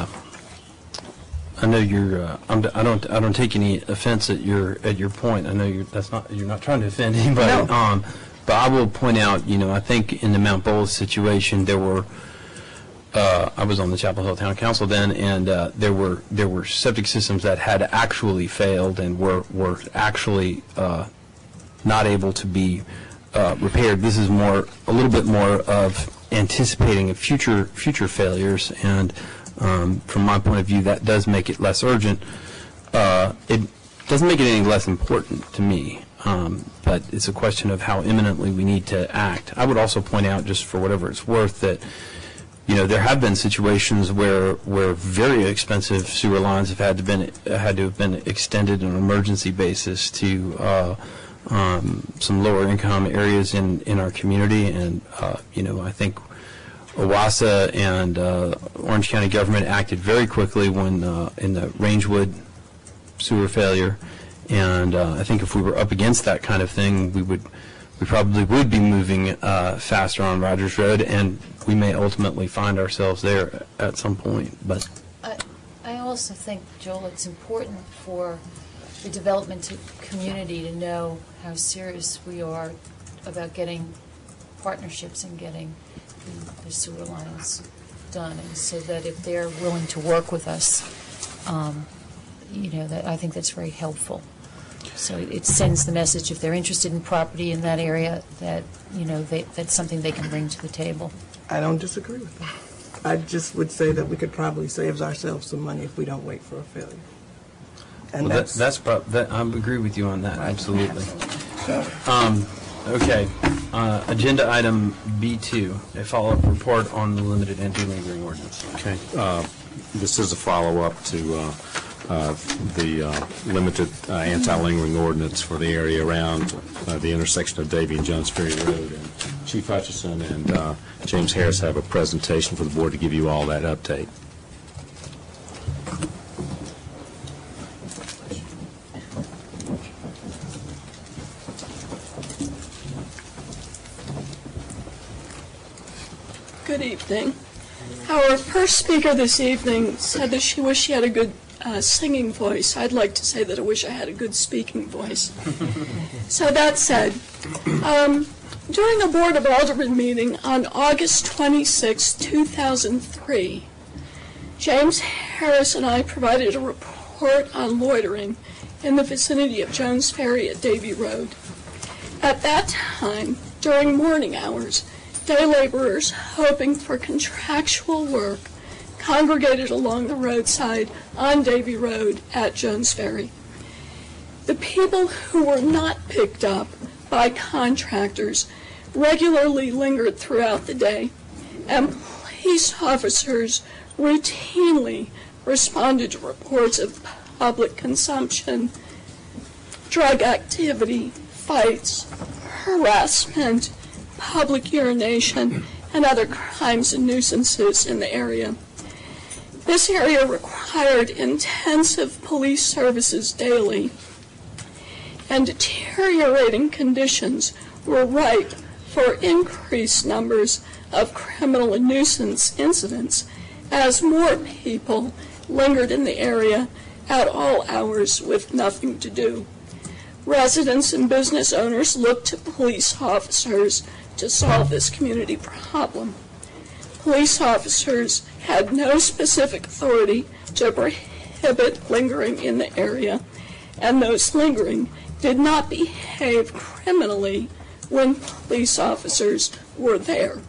I know you're, uh, I'm, I don't, I don't take any offense at your, at your point. I know you're, that's not, you're not trying to offend anybody. No. Um, but I will point out, you know, I think in the Mount Bolus situation, there were, uh, I was on the Chapel Hill Town Council then, and, uh, there were, there were septic systems that had actually failed and were, were actually, uh, not able to be, uh, repaired. This is more, a little bit more of anticipating of future future failures, and um, from my point of view, that does make it less urgent. Uh, it doesn't make it any less important to me, um, but it's a question of how imminently we need to act. I would also point out, just for whatever it's worth, that you know there have been situations where where very expensive sewer lines have had to been had to have been extended on an emergency basis to Uh, Um, some lower income areas in, in our community, and uh, you know I think OWASA and uh, Orange County government acted very quickly when uh, in the Rangewood sewer failure, and uh, I think if we were up against that kind of thing, we would we probably would be moving uh, faster on Rogers Road, and we may ultimately find ourselves there at some point. But I, I also think, Joel, it's important for the development community to know how serious we are about getting partnerships and getting the, the sewer lines done, and so that if they're willing to work with us, um, you know, that I think that's very helpful. So it, it sends the message, if they're interested in property in that area, that, you know, they, that's something they can bring to the table. I don't disagree with that. I just would say that we could probably save ourselves some money if we don't wait for a failure. And Well, that- that's, that's, prob- that, I agree with you on that, absolutely. Um, Okay, uh, agenda item B two, a follow-up report on the limited anti-lingering ordinance. Okay. Uh, This is a follow-up to uh, uh, the uh, limited uh, anti-lingering ordinance for the area around uh, the intersection of Davie and Jones Ferry Road. And Chief Hutchison and uh, James Harris have a presentation for the board to give you all that update. Good evening. Our first speaker this evening said that she wished she had a good uh, singing voice. I'd like to say that I wish I had a good speaking voice. So that said, um, during a Board of Aldermen meeting on August twenty-sixth, two thousand three, James Harris and I provided a report on loitering in the vicinity of Jones Ferry at Davie Road. At that time, during morning hours, day laborers hoping for contractual work congregated along the roadside on Davie Road at Jones Ferry. The people who were not picked up by contractors regularly lingered throughout the day, and police officers routinely responded to reports of public consumption, drug activity, fights, harassment, public urination, and other crimes and nuisances in the area. This area required intensive police services daily, and deteriorating conditions were ripe for increased numbers of criminal and nuisance incidents as more people lingered in the area at all hours with nothing to do. Residents and business owners looked to police officers to solve this community problem. Police officers had no specific authority to prohibit lingering in the area, and those lingering did not behave criminally when police officers were there.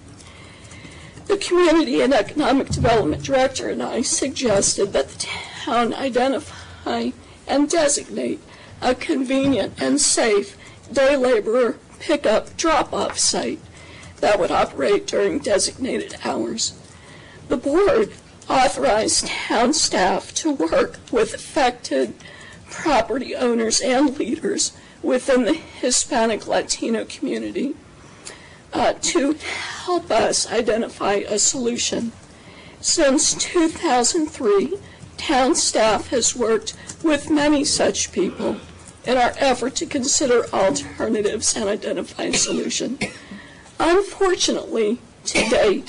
The Community and Economic Development Director and I suggested that the town identify and designate a convenient and safe day laborer pickup drop-off site that would operate during designated hours. The board authorized town staff to work with affected property owners and leaders within the Hispanic Latino community uh, to help us identify a solution. Since two thousand three, town staff has worked with many such people in our effort to consider alternatives and identify a solution. Unfortunately, to date,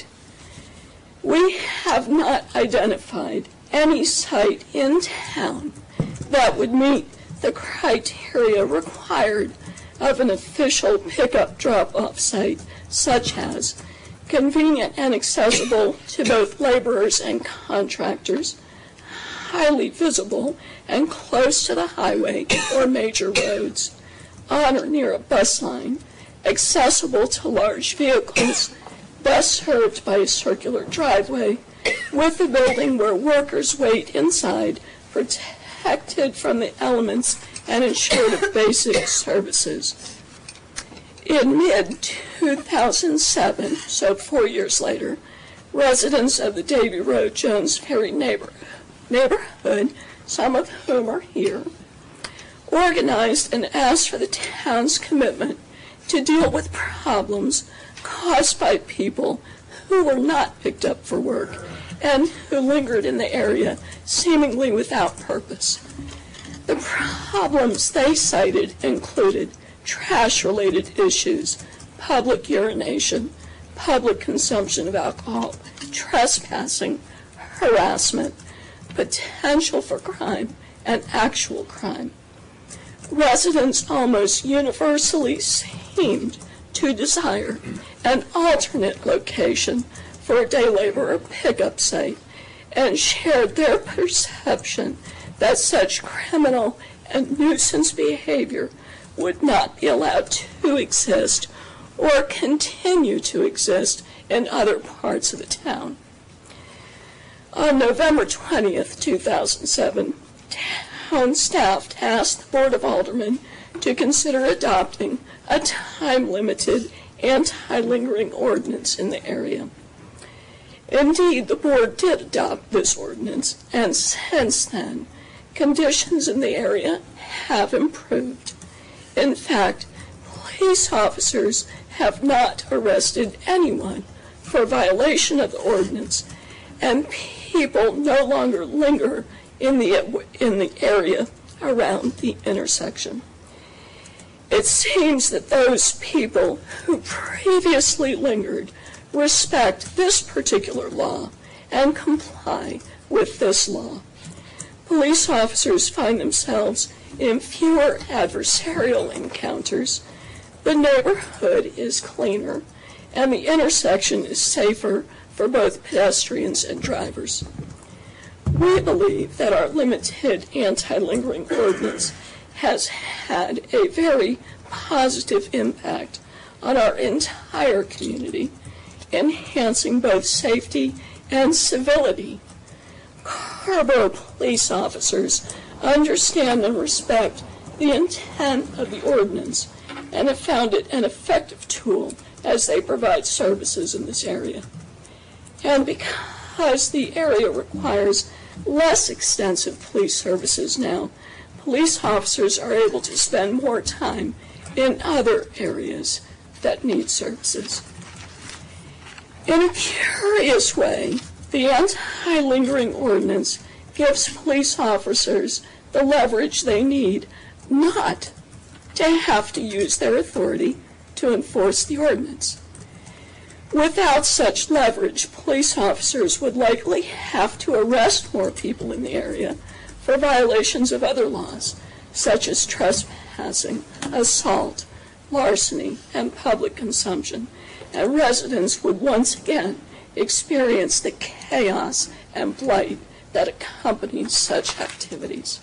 we have not identified any site in town that would meet the criteria required of an official pickup drop-off site, such as convenient and accessible to both laborers and contractors, highly visible and close to the highway or major roads, on or near a bus line, accessible to large vehicles, best served by a circular driveway, with a building where workers wait inside, protected from the elements and ensured of basic services. In mid two thousand seven, so four years later, residents of the Davie Road Jones Ferry neighborhood neighborhood, some of whom are here, organized and asked for the town's commitment to deal with problems caused by people who were not picked up for work and who lingered in the area seemingly without purpose. The problems they cited included trash-related issues, public urination, public consumption of alcohol, trespassing, harassment, potential for crime, and actual crime. residents almost universally seemed to desire an alternate location for a day laborer pickup site and shared their perception that such criminal and nuisance behavior would not be allowed to exist or continue to exist in other parts of the town. On November twentieth, two thousand seven, town staff tasked the Board of Aldermen to consider adopting a time-limited anti-lingering ordinance in the area. Indeed, the board did adopt this ordinance, and since then, conditions in the area have improved. In fact, police officers have not arrested anyone for violation of the ordinance, and people no longer linger in the, in the area around the intersection. It seems that those people who previously lingered respect this particular law and comply with this law. Police officers find themselves in fewer adversarial encounters, the neighborhood is cleaner, and the intersection is safer for both pedestrians and drivers. We believe that our limited anti-lingering ordinance has had a very positive impact on our entire community, enhancing both safety and civility. Carrboro police officers understand and respect the intent of the ordinance and have found it an effective tool as they provide services in this area. And because the area requires less extensive police services now, police officers are able to spend more time in other areas that need services. In a curious way, the anti-lingering ordinance gives police officers the leverage they need not to have to use their authority to enforce the ordinance. Without such leverage, police officers would likely have to arrest more people in the area for violations of other laws, such as trespassing, assault, larceny, and public consumption, and residents would once again experience the chaos and blight that accompanies such activities.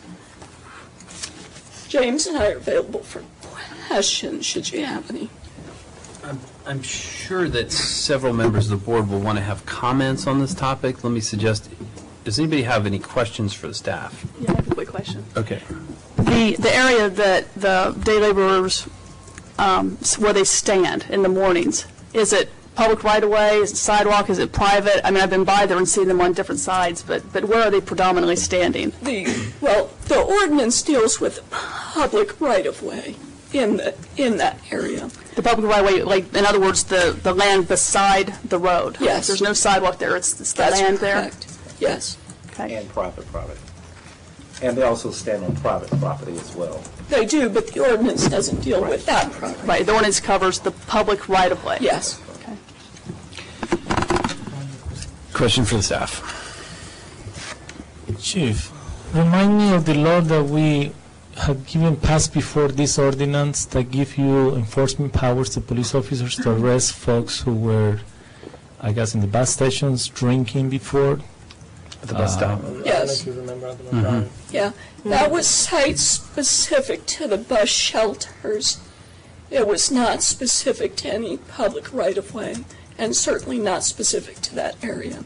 James and I are available for questions, should you have any. I'm, I'm sure that several members of the board will want to have comments on this topic. Let me suggest, does anybody have any questions for the staff? Yeah, I have a quick question. Okay. The, the area that the day laborers, um, where they stand in the mornings, is it public right-of-way? Is it sidewalk? Is it private? I mean, I've been by there and seen them on different sides, but, but where are they predominantly standing? The, well, the ordinance deals with public right-of-way in the in that area. The public right-of-way, like, in other words, the, the land beside the road? Yes. There's no sidewalk there, it's, it's the That's land there? correct. Yes. Okay. And private property. And they also stand on private property as well. They do, but the ordinance doesn't deal right. with that property. Right, the ordinance covers the public right-of-way? Yes. Okay. Question for the staff. Chief, remind me of the law that we had given passed before this ordinance that give you enforcement powers to police officers to arrest folks who were, I guess, in the bus stations drinking before. At the bus stop. Uh, Yes. if you remember. Mhm. Yeah, that was site-specific to the bus shelters. It was not specific to any public right-of-way, and certainly not specific to that area.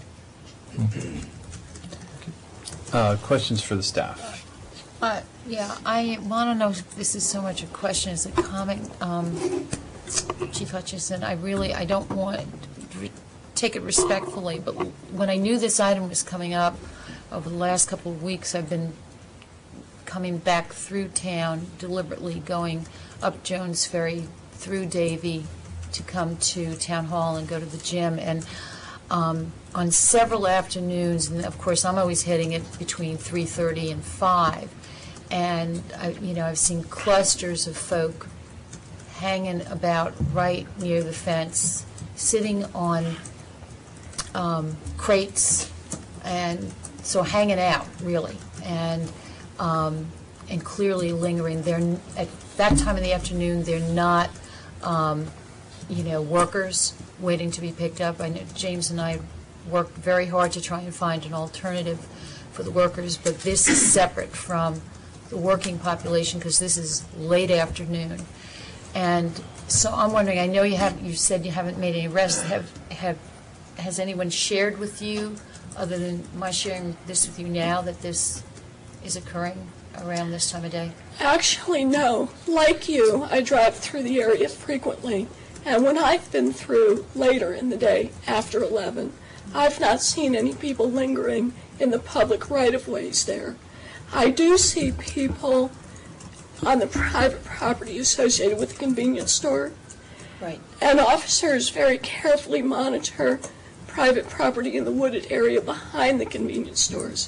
Uh, questions for the staff? Uh, yeah, I want to know if this is so much a question as a comment. Um, Chief Hutchison, I really, I don't want to re- take it respectfully, but when I knew this item was coming up over the last couple of weeks, I've been coming back through town, deliberately going up Jones Ferry, through Davie, to come to Town Hall and go to the gym. And um, on several afternoons, and of course I'm always hitting it between three thirty and five, and I, you know, I've seen clusters of folk hanging about right near the fence, sitting on um, crates, and so hanging out, really. And um, and clearly lingering. They're, n- at that time in the afternoon, they're not, um, you know, workers waiting to be picked up. I know James and I worked very hard to try and find an alternative for the workers, but this is separate from the working population because this is late afternoon. And so I'm wondering, I know you have, you said you haven't made any arrests. Have, have, has anyone shared with you, other than my sharing this with you now, that this is occurring around this time of day? Actually, no. Like you, I drive through the area frequently, and when I've been through later in the day, after eleven, I've not seen any people lingering in the public right-of-ways there. I do see people on the private property associated with the convenience store. Right. And officers very carefully monitor private property in the wooded area behind the convenience stores.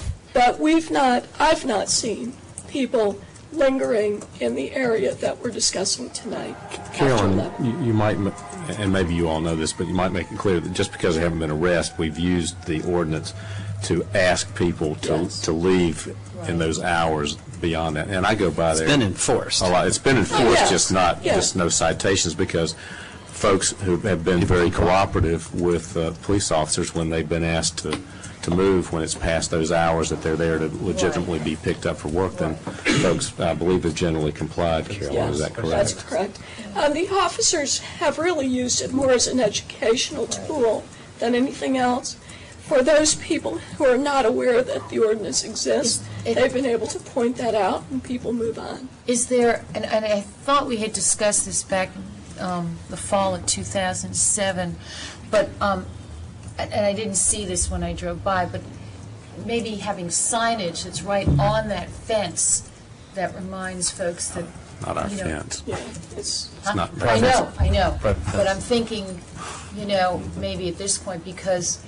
But we've not, I've not seen people lingering in the area that we're discussing tonight. Carolyn, you, you might, m- and maybe you all know this, but you might make it clear that just because they haven't been arrested, we've used the ordinance to ask people to, Yes. to leave in those hours beyond that. And I go by It's there. been enforced. A lot. It's been enforced, yes. just not, Yes. just no citations, because folks who have been very cooperative with uh, police officers when they've been asked to, to move when it's past those hours that they're there to legitimately be picked up for work, then folks, I believe, have generally complied. Carolyn, is that correct? That's correct. Um, the officers have really used it more as an educational tool than anything else. For those people who are not aware that the ordinance exists, It- they've been able to point that out, and people move on. Is there, and, and I thought we had discussed this back um, the fall of two thousand seven, but, um, and and I didn't see this when I drove by, but maybe having signage that's right on that fence that reminds folks that, Not our you know, fence. Yeah, it's, It's not I private. know, I know, Private but fence. I'm thinking, you know, maybe at this point, because,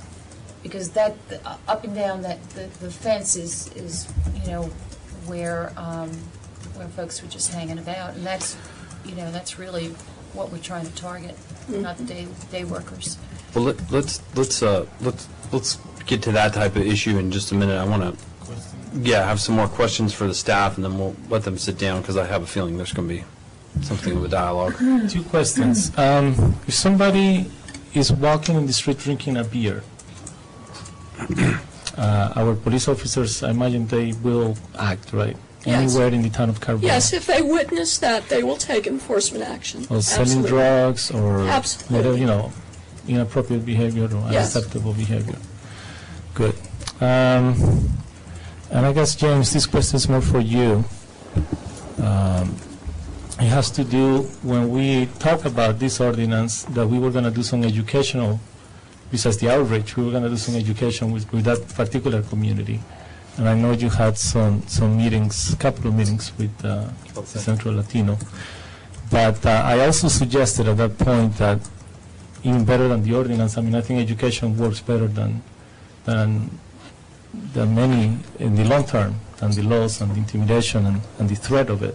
because that, up and down that, the the fence is, is, you know, where, um, where folks were just hanging about, and that's, you know, that's really what we're trying to target, not the day, day workers. Well, let- let's, let's, uh, let's, let's get to that type of issue in just a minute. I want to, yeah, have some more questions for the staff, and then we'll let them sit down, because I have a feeling there's going to be something of a dialogue. Two questions. Um, if somebody is walking in the street drinking a beer, uh, our police officers, I imagine they will act, right? Yes. Anywhere in the town of Carbondale. yes, if they witness that, they will take enforcement action. Or selling Absolutely. drugs, or Absolutely. whatever, you know, inappropriate behavior or Yes. unacceptable behavior. Good. Um, and I guess, James, this question is more for you. Um, it has to do, when we talk about this ordinance, that we were going to do some educational, besides the outreach, we were going to do some education with, with that particular community. And I know you had some, some meetings, a couple of meetings with uh, Central Latino. But uh, I also suggested at that point that even better than the ordinance, I mean, I think education works better than, than, than many in the long term, than the laws and the intimidation and, and the threat of it,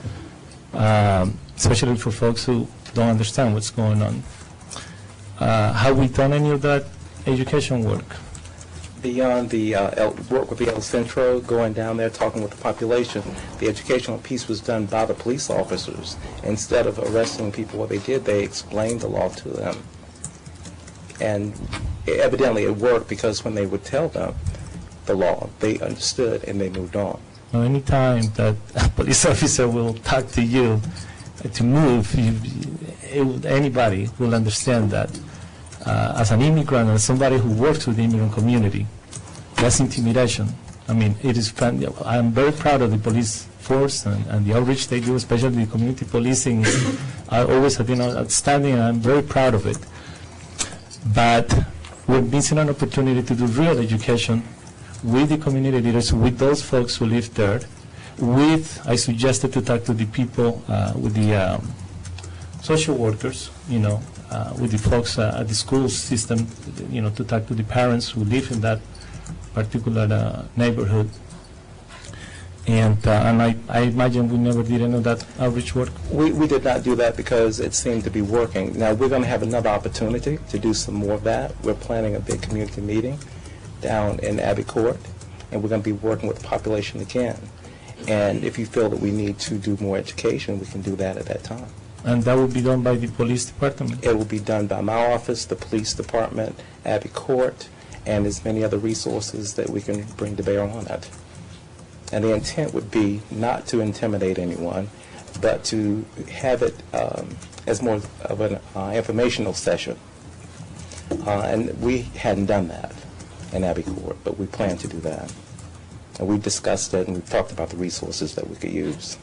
um, especially for folks who don't understand what's going on. Uh, have we done any of that education work? Beyond the uh, El, work with the El Centro, going down there, talking with the population, the educational piece was done by the police officers. Instead of arresting people, what they did, they explained the law to them. And evidently it worked, because when they would tell them the law, they understood and they moved on. Now, any time that a police officer will talk to you uh, to move, you, it, anybody will understand that. Uh, as an immigrant and somebody who works with the immigrant community, that's intimidation. I mean, it is. Fan- I'm very proud of the police force and, and the outreach they do, especially the community policing. I always have been outstanding, and I'm very proud of it. But we're missing an opportunity to do real education with the community leaders, with those folks who live there. With, I suggested to talk to the people, uh, with the um, social workers, you know, uh, with the folks uh, at the school system, you know, to talk to the parents who live in that particular uh, neighborhood. And, uh, and I, I imagine we never did any of that outreach work. We, we did not do that because it seemed to be working. Now, we're going to have another opportunity to do some more of that. We're planning a big community meeting down in Abbey Court, and we're going to be working with the population again. And if you feel that we need to do more education, we can do that at that time. And that will be done by the police department? It will be done by my office, the police department, Abbey Court, and as many other resources that we can bring to bear on it. And the intent would be not to intimidate anyone, but to have it um, as more of an uh, informational session. Uh, and we hadn't done that in Abbey Court, but we plan to do that. And we discussed it, and we talked about the resources that we could use.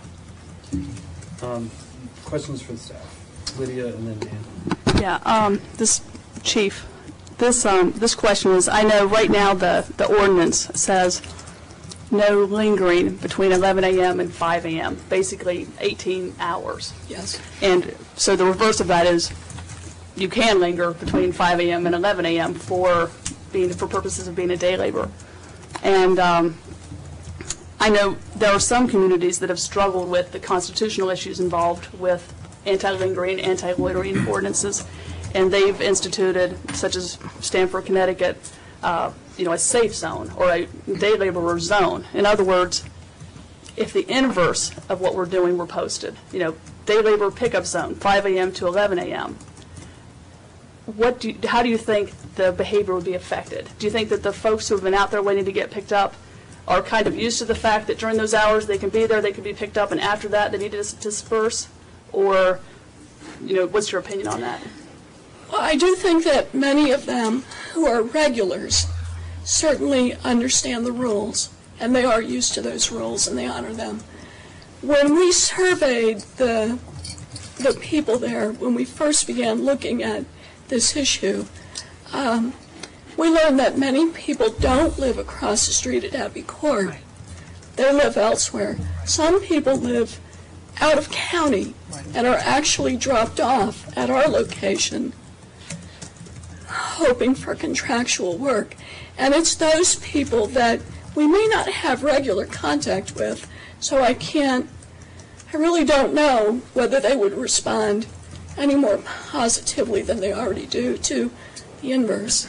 Um, questions for the staff? Lydia and then Dan. Yeah, um, this, Chief, this, um, this question is, I know right now the, the ordinance says no lingering between eleven a.m. and five a.m., basically eighteen hours. Yes. And so the reverse of that is you can linger between five a.m. and eleven a.m. for being, for purposes of being a day laborer. And um, I know there are some communities that have struggled with the constitutional issues involved with anti-lingering, anti-loitering ordinances, and they've instituted, such as Stamford, Connecticut, uh, you know, a safe zone or a day laborer zone. In other words, if the inverse of what we're doing were posted, you know, day laborer pickup zone, five a.m. to eleven a.m., what do you, how do you think the behavior would be affected? Do you think that the folks who have been out there waiting to get picked up are kind of used to the fact that during those hours they can be there, they can be picked up, and after that they need to dis- disperse? Or, you know, what's your opinion on that? Well, I do think that many of them who are regulars certainly understand the rules, and they are used to those rules, and they honor them. When we surveyed the the people there, when we first began looking at this issue, um, we learned that many people don't live across the street at Abbey Court. They live elsewhere. Some people live out of county and are actually dropped off at our location hoping for contractual work. And it's those people that we may not have regular contact with, so I can't, I really don't know whether they would respond any more positively than they already do to the inverse.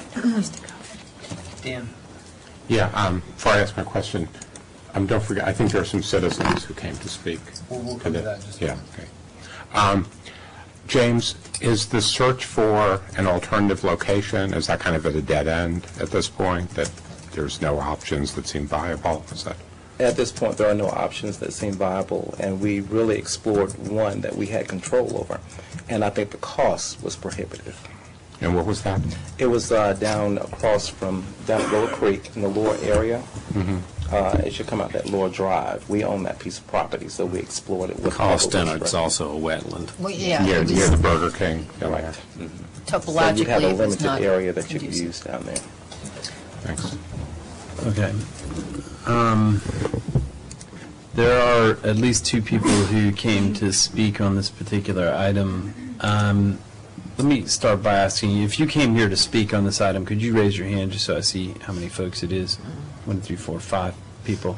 Dan. Yeah, um, before I ask my question, um, don't forget, I think there are some citizens who came to speak. We'll, we'll come to that in just a Yeah, okay. Um, James, is the search for an alternative location, is that kind of at a dead end at this point, that there's no options that seem viable? Is that? At this point, there are no options that seem viable, and we really explored one that we had control over, and I think the cost was prohibitive. And what was that? It was uh, down across from, down at Lower Creek in the Lower area. Mm-hmm. Uh, it should come out that Lower Drive. We own that piece of property, so we explored it with Costin, it's also a wetland. Well, yeah. Near, it was near the Burger King. Right. Mm-hmm. So Topologically, you'd have a it was limited not area that you could conducive. use down there. Thanks. Okay. Um, There are at least two people who came to speak on this particular item. Um, Let me start by asking you, if you came here to speak on this item, could you raise your hand just so I see how many folks it is? One, three, four, five people.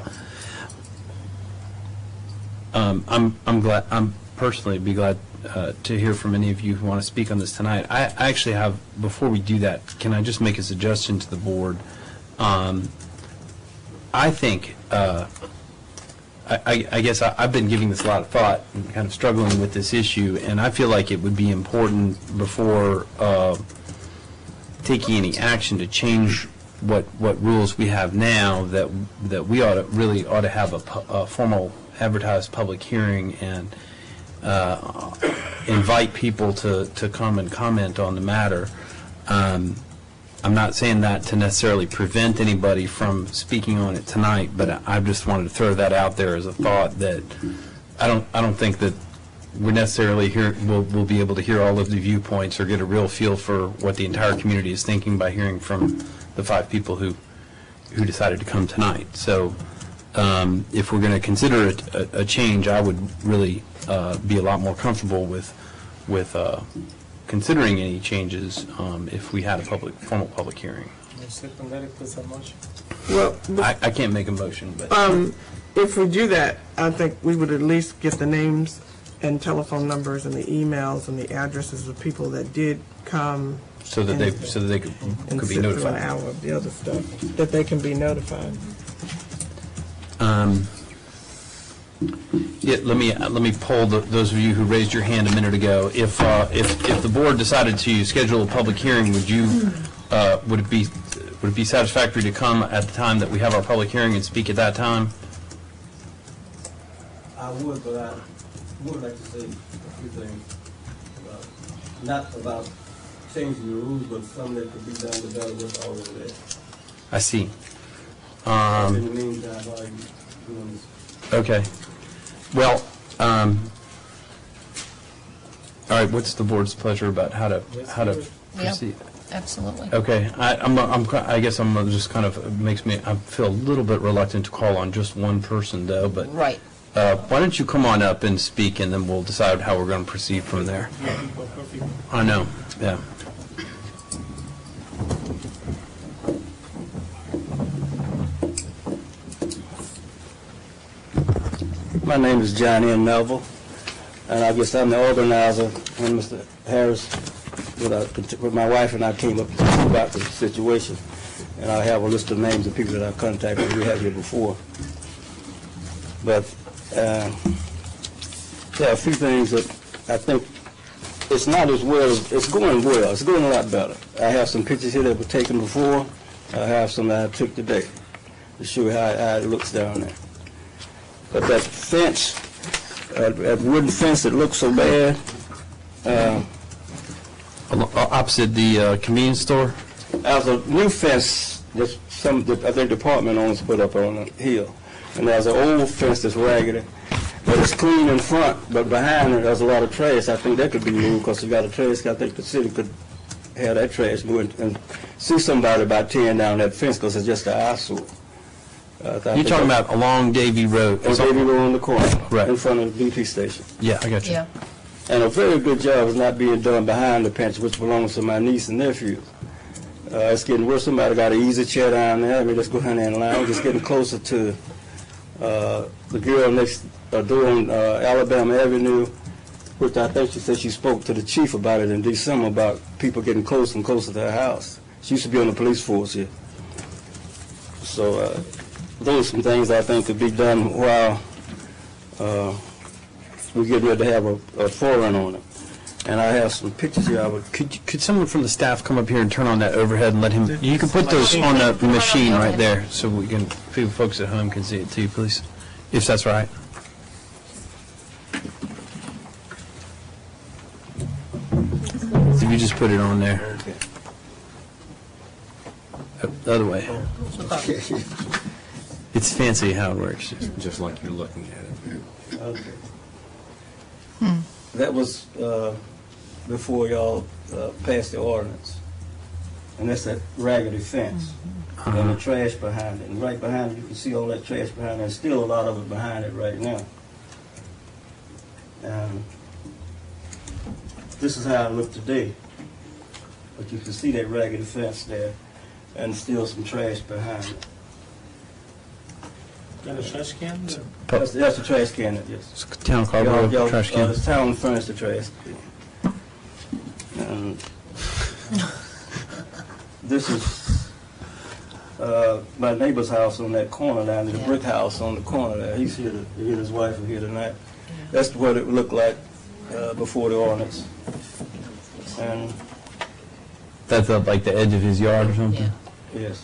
Um, I'm I'm glad. I'm personally be glad uh, to hear from any of you who want to speak on this tonight. I, I actually have. Before we do that, can I just make a suggestion to the board? Um, I think. Uh, I, I, I guess I, I've been giving this a lot of thought and kind of struggling with this issue, and I feel like it would be important before uh, taking any action to change what what rules we have now that that we ought to really ought to have a, pu- a formal advertised public hearing and uh, invite people to, to come and comment on the matter. Um, I'm not saying that to necessarily prevent anybody from speaking on it tonight, but I I just wanted to throw that out there as a thought that I don't I don't think that we're necessarily here we'll, we'll be able to hear all of the viewpoints or get a real feel for what the entire community is thinking by hearing from the five people who who decided to come tonight. So um, if we're going to consider it a, a change, I would really uh, be a lot more comfortable with with uh, considering any changes um, if we had a public, formal public hearing. Well, I, I can't make a motion, but um, if we do that, I think we would at least get the names and telephone numbers and the emails and the addresses of people that did come. so that they so that they could, and could be sit through an notified. hour of the other stuff, that they can be notified. Um, Yeah, let me, let me poll the- those of you who raised your hand a minute ago. If, uh, if, if the board decided to schedule a public hearing, would you, uh, would it be, would it be satisfactory to come at the time that we have our public hearing and speak at that time? I would, but I would like to say a few things about, not about changing the rules, but something that could be done to better what's already there. I see. In Um, the meantime, while you doing this. Okay. Well, um, all right, what's the board's pleasure about how to, how to Yeah. proceed? Absolutely. Okay, I, I'm, I'm, I guess I'm just kind of, it makes me, I feel a little bit reluctant to call on just one person though, but. Right. Uh, why don't you come on up and speak, and then we'll decide how we're going to proceed from there. I know, yeah. My name is John N. Melville, and I guess I'm the organizer when Mister Harris, with, our, with my wife and I came up to talk about the situation. And I have a list of names of people that I've contacted we have here before. But uh, there are a few things that I think it's not as well, as, it's going well, it's going a lot better. I have some pictures here that were taken before, I have some that I took today to show you how, how it looks down there. But that fence, uh, that wooden fence that looks so bad, uh, opposite the uh, convenience store? There's a new fence that some, that I think department owners put up on the hill. And there's an old fence that's raggedy, but it's clean in front, but behind it, there's a lot of trash. I think that could be moved because you got a trash, I think the city could have that trash moved and see somebody about tearing down that fence because it's just an eyesore. Uh, You're talking about along Davy Road? On Davy Road on the corner, right in front of the B P station. Yeah, I got you. Yeah. And a very good job is not being done behind the fence, which belongs to my niece and nephew. Uh, it's getting worse. Somebody got an easy chair down there. I mean, let's go down there and lounge. It's getting closer to uh, the girl next uh, door on uh, Alabama Avenue, which I think she said she spoke to the chief about it in December about people getting closer and closer to her house. She used to be on the police force here. So uh, those are some things I think could be done while uh, we get ready to have a, a foreign on it. And I have some pictures here. I would. Could you- could someone from the staff come up here and turn on that overhead and let him? You can put those on the machine right there, so we can, people, folks at home can see it too, please, if that's right. If you just put it on there. Okay. Uh, The other way. It's fancy how it works. Just like you're looking at it. Okay. That was uh, before y'all uh, passed the ordinance. And that's that raggedy fence. And the trash behind it. And right behind it, you can see all that trash behind it. There's still a lot of it behind it right now. And this is how it looked today. But you can see that raggedy fence there. And still some trash behind it. Got a trash can? That's, that's the trash can, yes. It's Town of Carrboro Y'all- y'all, trash uh, can. the town furnished the trash. And this is uh, my neighbor's house on that corner down there, the brick house on the corner there. He's here, to, he and his wife are here tonight. That's what it looked like uh, before the ordinance. And That's up like the edge of his yard or something? Yeah. yes.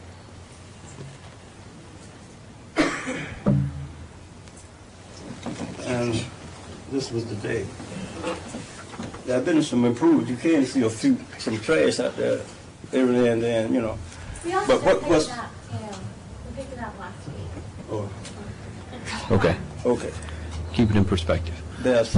And this was the day. There have been some improvements. You can see a few, some trash out there every now and then, you know. We also But what picked was- it up, you know, we picked it up last week. Oh, Okay, okay. keep it in perspective. There's,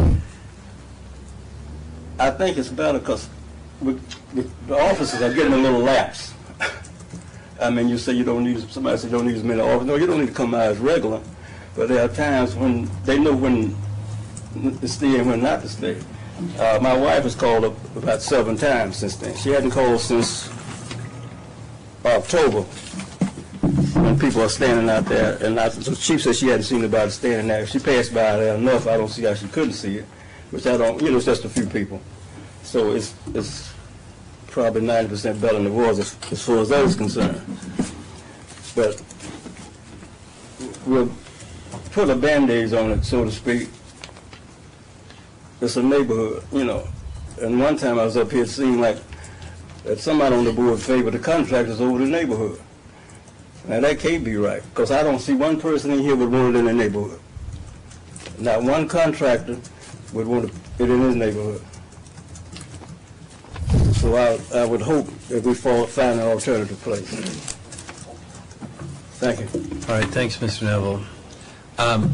I think it's better because the officers are getting a little lax. I mean, you say you don't need, somebody said you don't need as many officers. No, you don't need to come out as regular. But there are times when they know when to stay and when not to stay. Uh, my wife has called up about seven times since then. She hadn't called since October when people are standing out there. And I, so the chief said she hadn't seen anybody standing there. If she passed by there enough, I don't see how she couldn't see it. Which I don't, you know, it's just a few people. So it's it's probably ninety percent better than it was as, as far as that is concerned. But we'll put a Band-Aid on it, so to speak. It's a neighborhood, you know. And one time I was up here, it seemed like that somebody on the board favored the contractors over the neighborhood. Now that can't be right, because I don't see one person in here would want it in the neighborhood. Not one contractor would want it in his neighborhood. So I, I would hope that we fall, find an alternative place. Thank you. All right, thanks, Mister Neville. Um,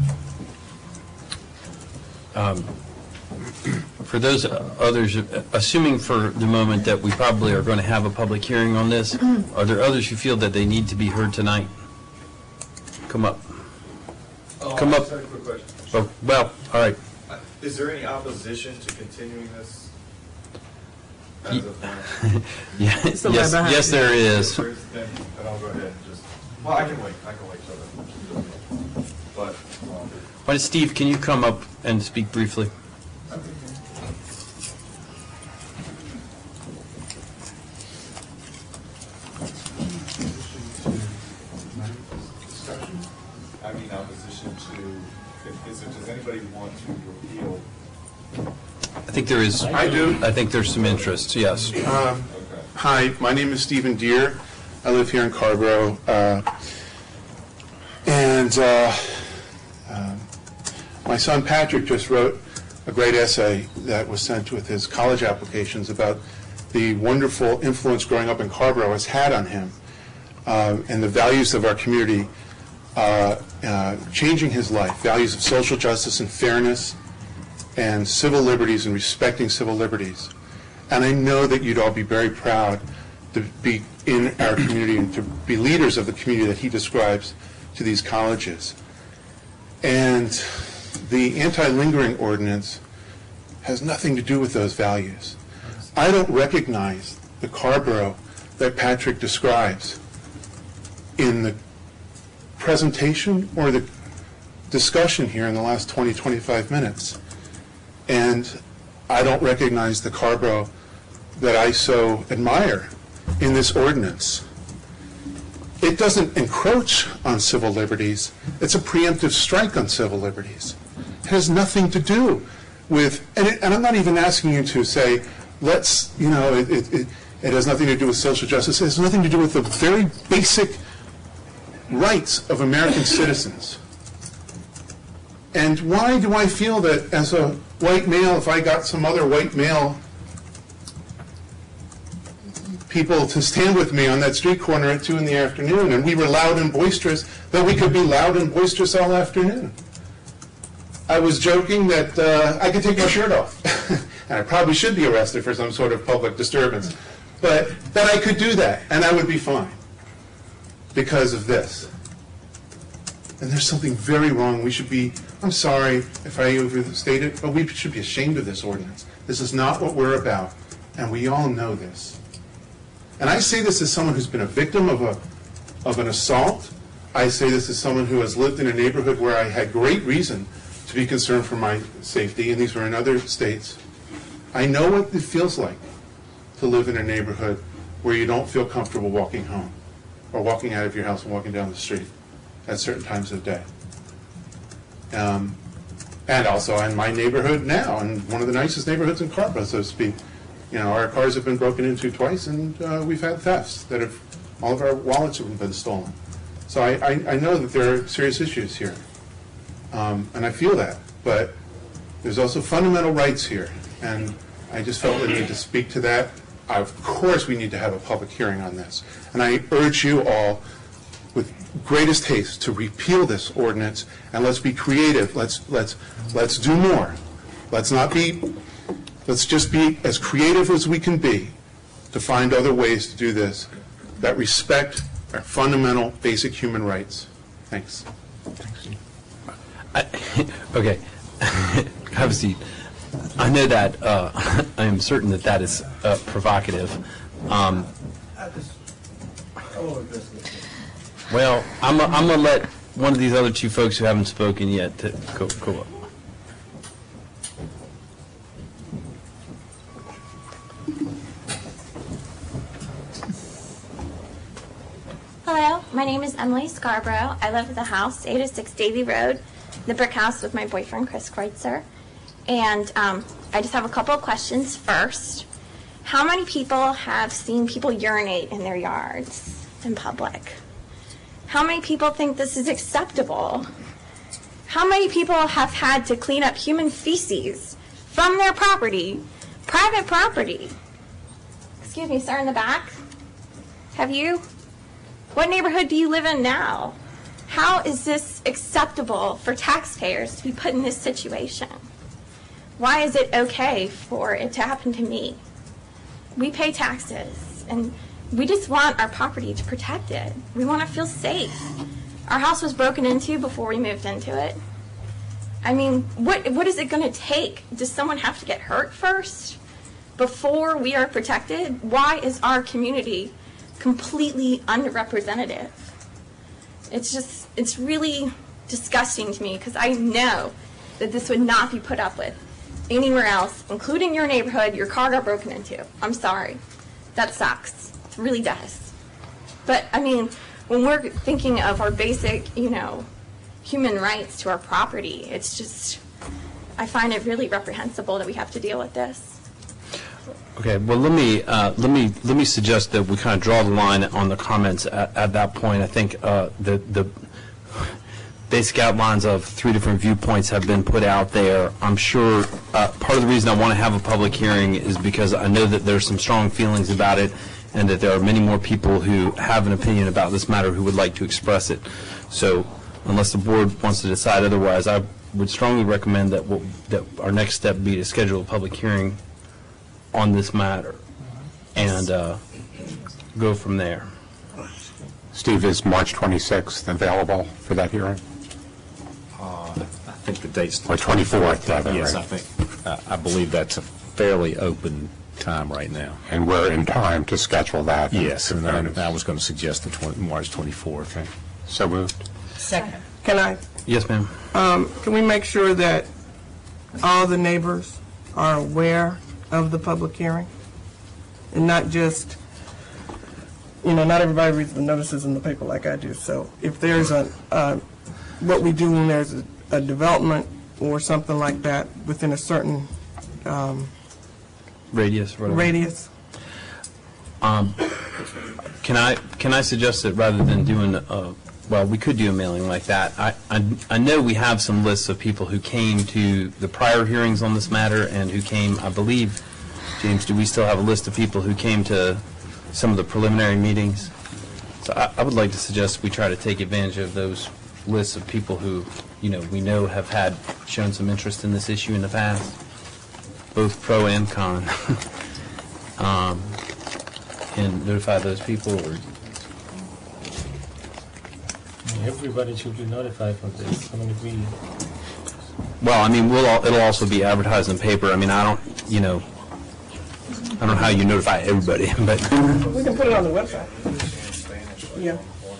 um, For those others, assuming for the moment that we probably are going to have a public hearing on this, are there others who feel that they need to be heard tonight? Come up. Oh, Come I up. just had a quick question. Oh, well, all right. Uh, Is there any opposition to continuing this? Ye- As of now? Yes, Somebody yes, behind yes, you. there is. Then then I'll go ahead and just, well, I can wait, I can wait till then. But, um, Why don't, Steve, can you come up and speak briefly? I mean, opposition to, if- is it, does anybody want to repeal? I think there is. I do. I think there's some interest, yes. Um, Hi, my name is Stephen Deere. I live here in Carborough. Uh, And uh, um, my son Patrick just wrote a great essay that was sent with his college applications about the wonderful influence growing up in Carborough has had on him uh, and the values of our community uh, uh, changing his life, values of social justice and fairness and civil liberties and respecting civil liberties. And I know that you'd all be very proud to be in our community and to be leaders of the community that he describes to these colleges. And the anti-lingering ordinance has nothing to do with those values. I don't recognize the Carborough that Patrick describes in the presentation or the discussion here in the last twenty, twenty-five minutes. And I don't recognize the Carborough that I so admire in this ordinance. It doesn't encroach on civil liberties. It's a preemptive strike on civil liberties. It has nothing to do with, and, it, and I'm not even asking you to say, let's, you know, it, it, it, it has nothing to do with social justice. It has nothing to do with the very basic rights of American citizens. And why do I feel that as a white male, if I got some other white male people to stand with me on that street corner at two in the afternoon, and we were loud and boisterous, that we could be loud and boisterous all afternoon? I was joking that uh, I could take my shirt off, and I probably should be arrested for some sort of public disturbance, but that I could do that, and I would be fine because of this. And there's something very wrong. We should be, I'm sorry if I overstate it, but we should be ashamed of this ordinance. This is not what we're about, and we all know this. And I say this as someone who's been a victim of a of an assault. I say this as someone who has lived in a neighborhood where I had great reason to be concerned for my safety, and these were in other states. I know what it feels like to live in a neighborhood where you don't feel comfortable walking home or walking out of your house and walking down the street at certain times of day. Um, and also in my neighborhood now, in one of the nicest neighborhoods in Carborough, so to speak. You know, our cars have been broken into twice, and uh, we've had thefts that have, all of our wallets have been stolen. So I, I, I know that there are serious issues here, um, and I feel that. But there's also fundamental rights here, and I just felt the need to speak to that. Of course, we need to have a public hearing on this, and I urge you all, with greatest haste, to repeal this ordinance, and let's be creative. Let's let's let's do more. Let's not be. Let's just be as creative as we can be to find other ways to do this that respect our fundamental, basic human rights. Thanks. I, okay. Have a seat. I know that, uh, I am certain that that is uh, provocative. Um, well, I'm, I'm going to let one of these other two folks who haven't spoken yet to go, go up. Hello, my name is Emily Scarborough. I live at the house, eight oh six Davy Road, the brick house with my boyfriend, Chris Kreutzer. And um, I just have a couple of questions first. How many people have seen people urinate in their yards in public? How many people think this is acceptable? How many people have had to clean up human feces from their property, private property? Excuse me, sir, in the back? Have you? What neighborhood do you live in now? How is this acceptable for taxpayers to be put in this situation? Why is it okay for it to happen to me? We pay taxes, and we just want our property to protect it. We want to feel safe. Our house was broken into before we moved into it. I mean, what what is it going to take? Does someone have to get hurt first before we are protected? Why is our community completely underrepresented? It's just, it's really disgusting to me because I know that this would not be put up with anywhere else, including your neighborhood. Your car got broken into. I'm sorry. That sucks. It really does. But, I mean, when we're thinking of our basic, you know, human rights to our property, it's just, I find it really reprehensible that we have to deal with this. Okay, well, let me, uh, let me, let me suggest that we kind of draw the line on the comments at, at that point. I think uh, the, the basic outlines of three different viewpoints have been put out there. I'm sure uh, part of the reason I want to have a public hearing is because I know that there's some strong feelings about it and that there are many more people who have an opinion about this matter who would like to express it. So unless the board wants to decide otherwise, I would strongly recommend that, we'll, that our next step be to schedule a public hearing on this matter and uh, go from there. Steve, is March twenty-sixth available for that hearing? Uh, I think the date's Or twenty-fourth, rather, Yes, right? I think, uh, I believe that's a fairly open time right now. And we're in time to schedule that? Yes, and then I was going to suggest the twenty March twenty-fourth. Okay. So moved. Second. Can I? Yes, ma'am. Um, can we make sure that all the neighbors are aware of the public hearing? And not just, you know, not everybody reads the notices in the paper like I do. So if there's a, uh, what we do when there's a, a development or something like that within a certain um, Radius, whatever. radius. Um, can I can I suggest that rather than doing a, well, we could do a mailing like that. I, I I know we have some lists of people who came to the prior hearings on this matter and who came, I believe, James, do we still have a list of people who came to some of the preliminary meetings? So I, I would like to suggest we try to take advantage of those lists of people who, you know, we know have had shown some interest in this issue in the past, both pro and con, um, and notify those people. Or Everybody should be notified of this. I mean, if we, well, I mean, we'll all, it'll also be advertised in paper. I mean, I don't, you know, I don't know how you notify everybody, but We can put it on the website. Yeah.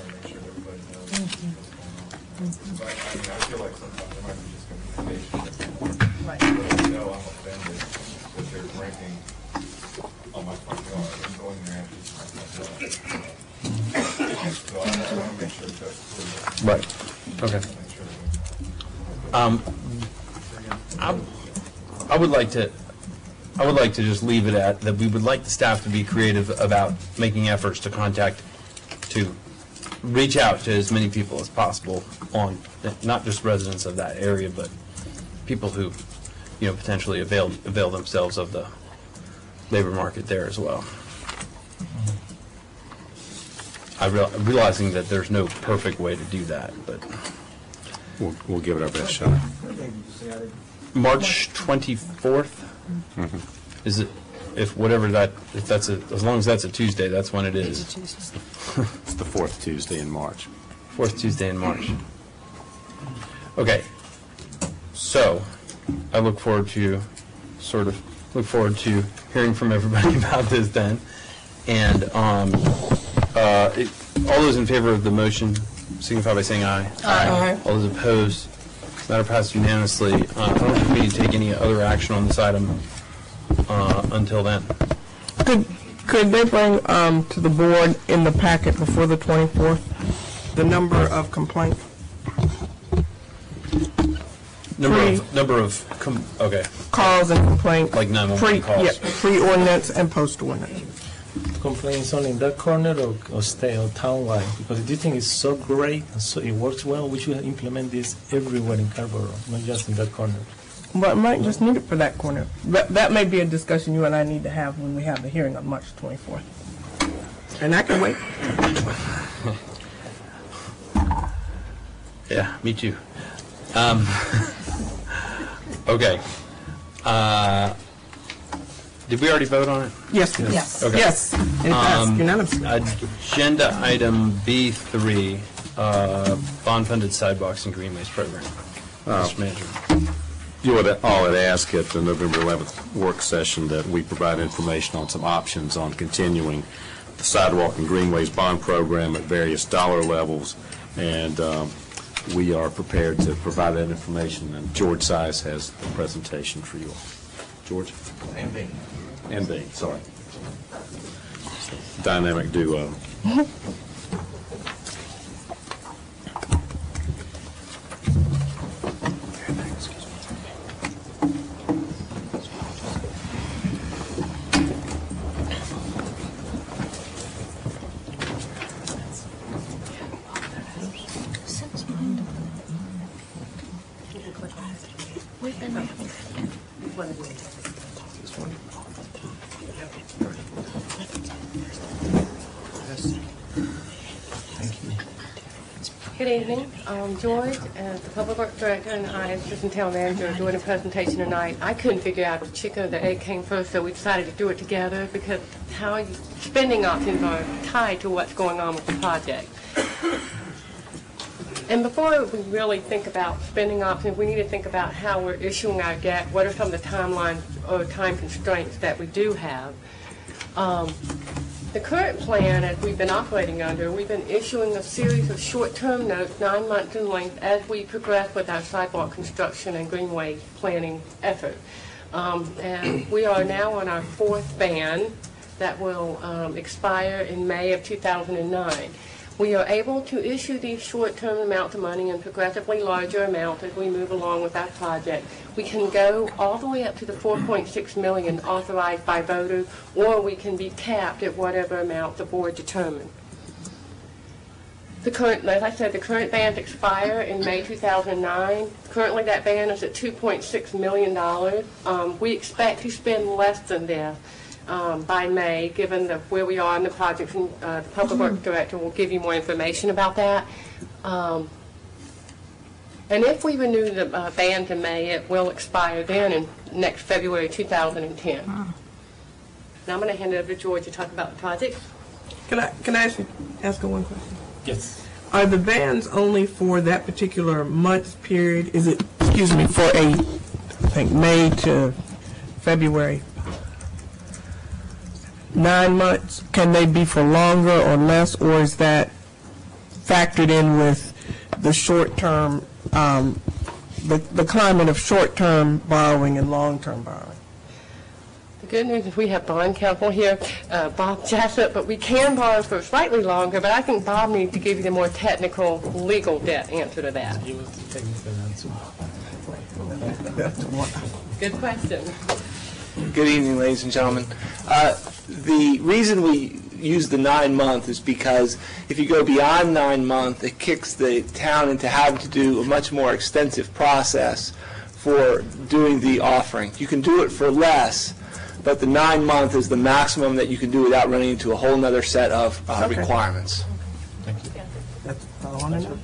know I'm offended that they're drinking on my front yard and going there after my So I want to make sure that's clear. right, okay. Um, I, I would like to, I would like to just leave it at that we would like the staff to be creative about making efforts to contact, to reach out to as many people as possible on, not just residents of that area, but people who, you know, potentially avail, avail themselves of the labor market there as well. I real, realizing that there's no perfect way to do that, but We'll, we'll give it our best shot. March twenty-fourth? Is it, if whatever that, if that's a, as long as that's a Tuesday, that's when it is. It's the fourth Tuesday in March. Fourth Tuesday in March. Okay. So, I look forward to, sort of, look forward to hearing from everybody about this then. And, um, uh, it- all those in favor of the motion signify by saying aye. Aye. All those opposed, matter passed unanimously. Uh, I don't think we need to take any other action on this item uh, until then. Could, Could they bring um, to the board in the packet before the twenty-fourth the number of complaints? Number Pre- of, number of, com- okay. Calls and complaints. Like nine one one Pre- calls. Yeah, pre-ordinance and post-ordinance. Complaints only in that corner or, or stay or townwide? Because if you think it's so great, and so it works well, we should implement this everywhere in Scarborough, not just in that corner. But it might just need it for that corner. That, that may be a discussion you and I need to have when we have the hearing on March twenty-fourth. And I can wait. Yeah, me too. Um, okay. Uh, did we already vote on it? Yes, we did. Yes. Okay. Yes. It passed Um, unanimously. Agenda item B three, uh, bond-funded sidewalks and greenways program. Uh, Mister Manager. You would all had asked at the November eleventh work session that we provide information on some options on continuing the sidewalk and greenways bond program at various dollar levels, and um, we are prepared to provide that information, and George Size has the presentation for you all. George? M B. M B, sorry. Dynamic duo. Good evening. Um, George, as the Public Works Director, and I, as Assistant Town Manager, are doing a presentation tonight. I couldn't figure out if the chicken or the egg came first, so we decided to do it together because how you, spending options are tied to what's going on with the project. And before we really think about spending options, we need to think about how we're issuing our debt, what are some of the timelines or time constraints that we do have. Um, The current plan, as we've been operating under, we've been issuing a series of short-term notes, nine months in length, as we progress with our sidewalk construction and greenway planning effort. Um, and we are now on our fourth ban that will um, expire in May of two thousand nine. We are able to issue these short-term amounts of money in progressively larger amounts as we move along with our project. We can go all the way up to the four point six million dollars authorized by voters, or we can be capped at whatever amount the board determines. The current, as I said, the current bans expire in May two thousand nine. Currently, that ban is at two point six million dollars. Um, we expect to spend less than this um, by May, given the, where we are in the project. And, uh, the Public Works Director will give you more information about that. Um, and if we renew the uh, ban to May, it will expire then in next February two thousand ten. Now I'm going to hand it over to George to talk about the project. Can I, can I ask you, ask her one question? Yes. Are the bans only for that particular month period? Is it, excuse me, for a, I think, May to February? Nine months? Can they be for longer or less, or is that factored in with the short-term, um, the, the climate of short-term borrowing and long-term borrowing? The good news is we have bond counsel here, uh, Bob Jessup, but we can borrow for slightly longer, but I think Bob needs to give you the more technical legal debt answer to that. He was the technical answer. Good question. Good evening, ladies and gentlemen. Uh, the reason we use the nine month is because if you go beyond nine month, it kicks the town into having to do a much more extensive process for doing the offering. You can do it for less, but the nine month is the maximum that you can do without running into a whole other set of uh, Okay. requirements. Thank you. That's all I want to know.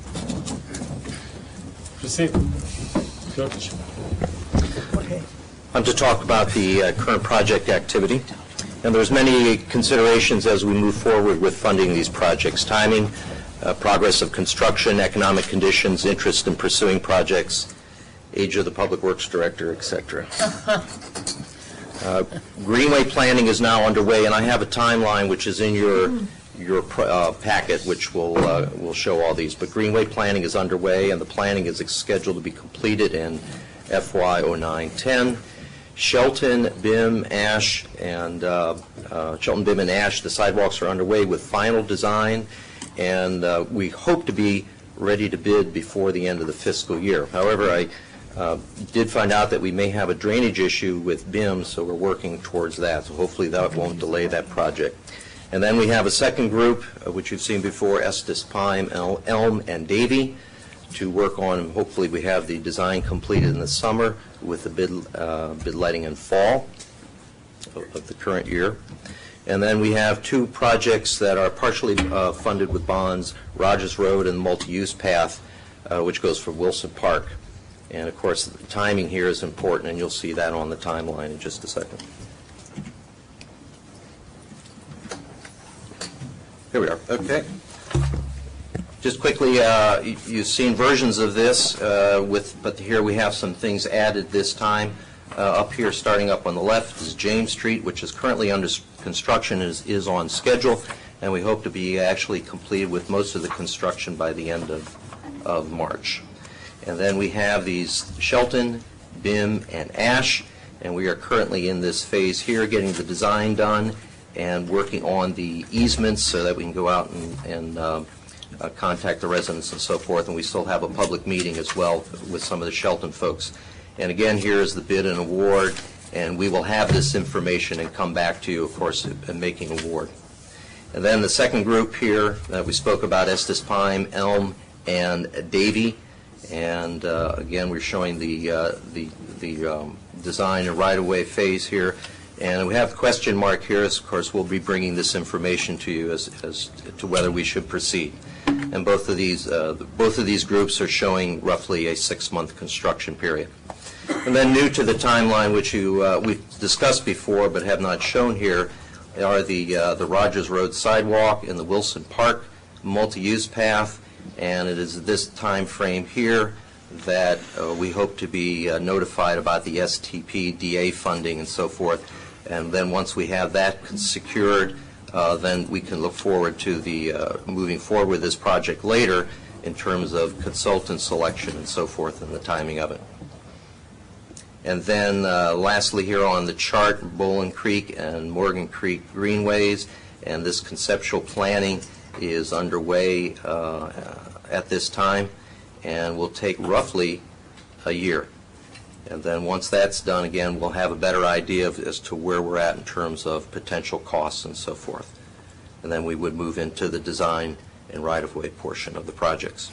Proceed. George. Okay. I'm to talk about the uh, current project activity. And there's many considerations as we move forward with funding these projects: timing, uh, progress of construction, economic conditions, interest in pursuing projects, age of the Public Works Director, et cetera. Uh, Greenway planning is now underway, and I have a timeline which is in your your uh, packet, which will uh, will show all these. But Greenway planning is underway, and the planning is scheduled to be completed in F Y oh nine ten. Shelton, B I M, Ash, and uh, uh, Shelton, B I M, and Ash, the sidewalks are underway with final design, and uh, we hope to be ready to bid before the end of the fiscal year. However, I uh, did find out that we may have a drainage issue with B I M, so we're working towards that. So hopefully that won't delay that project. And then we have a second group, uh, which you've seen before, Estes, Pine, El- Elm, and Davy, to work on. Hopefully we have the design completed in the summer with the bid, uh, bid letting in fall of, of the current year. And then we have two projects that are partially uh, funded with bonds, Rogers Road and the multi-use path, uh, which goes for Wilson Park. And of course, the timing here is important, and you'll see that on the timeline in just a second. Here we are. Okay. Just quickly, uh, you- you've seen versions of this, uh, with, but here we have some things added this time. Uh, Up here, starting up on the left, is James Street, which is currently under s- construction, is is on schedule, and we hope to be actually completed with most of the construction by the end of of March. And then we have these Shelton, B I M, and Ash, and we are currently in this phase here, getting the design done and working on the easements so that we can go out and, and um, uh, contact the residents and so forth. And we still have a public meeting as well with some of the Shelton folks. And again, here is the bid and award, and we will have this information and come back to you, of course, in making award. And then the second group here that we spoke about, Estes, Pine, Elm, and Davy. And uh, again, we're showing the uh, the the um, design and right-of-way phase here. And we have a question mark here. As, of course, we'll be bringing this information to you as, as to whether we should proceed. And both of these uh, both of these groups are showing roughly a six-month construction period. And then new to the timeline, which you uh, we've discussed before but have not shown here, are the uh, the Rogers Road sidewalk and the Wilson Park multi-use path. And it is this time frame here that uh, we hope to be uh, notified about the S T P, D A funding, and so forth. And then once we have that secured, uh, then we can look forward to the uh, moving forward with this project later in terms of consultant selection and so forth and the timing of it. And then uh, lastly here on the chart, Bowling Creek and Morgan Creek Greenways, and this conceptual planning is underway uh, at this time and will take roughly a year. And then once that's done, again, we'll have a better idea of, as to where we're at in terms of potential costs and so forth. And then we would move into the design and right-of-way portion of the projects.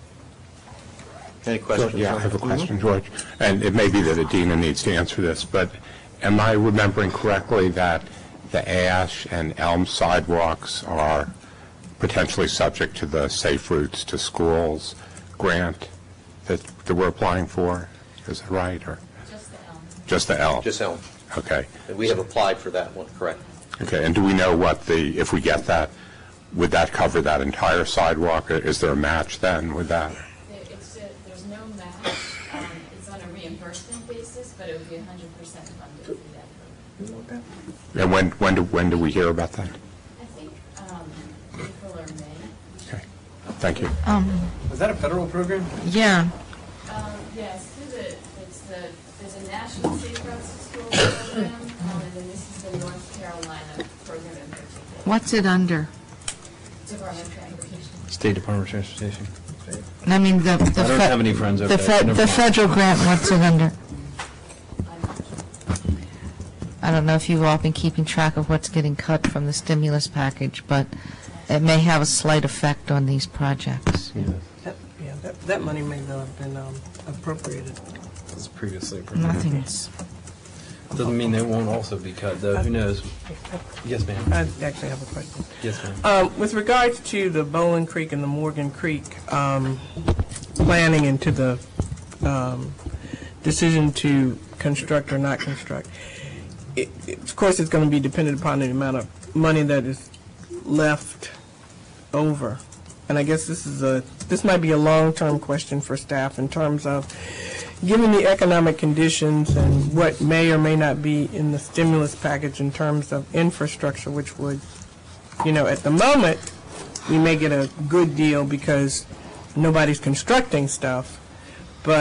Any questions? Yeah, I have a question, George. And it may be that Adina needs to answer this, but am I remembering correctly that the Ash and Elm sidewalks are potentially subject to the Safe Routes to Schools grant that, that we're applying for? Is that right? Or just the Elm? Just the Elm? Just Elm. Okay. And we have applied for that one, correct? Okay. And do we know what the, if we get that, would that cover that entire sidewalk? Is there a match then with that? It's a, there's no match. Um, it's on a reimbursement basis, but it would be one hundred percent funded through that program. And when, when do, when do we hear about that? I think um, April or May. Okay. Thank you. Um, Is that a federal program? Yeah. Um, yes, through the, it's the, there's a National Safe Routes to School program, um, and then this is the North Carolina program in particular. What's it under? Department of Transportation. State Department of Transportation. I mean, the... the I don't fe- have any friends over the there, fe- so never The mind. federal grant, what's it under? I don't know if you've all been keeping track of what's getting cut from the stimulus package, but it may have a slight effect on these projects. That, yeah, that, that money may not have been um, appropriated. It was previously appropriated. Nothing's... Doesn't mean they won't also be cut, though. Who knows? Yes, ma'am. I actually have a question. Yes, ma'am. Um, with regards to the Bowling Creek and the Morgan Creek um, planning into the um, decision to construct or not construct, it, it, of course, it's going to be dependent upon the amount of money that is left over. And I guess this is a this might be a long-term question for staff in terms of, given the economic conditions and what may or may not be in the stimulus package in terms of infrastructure, which would, you know, at the moment, we may get a good deal because nobody's constructing stuff. But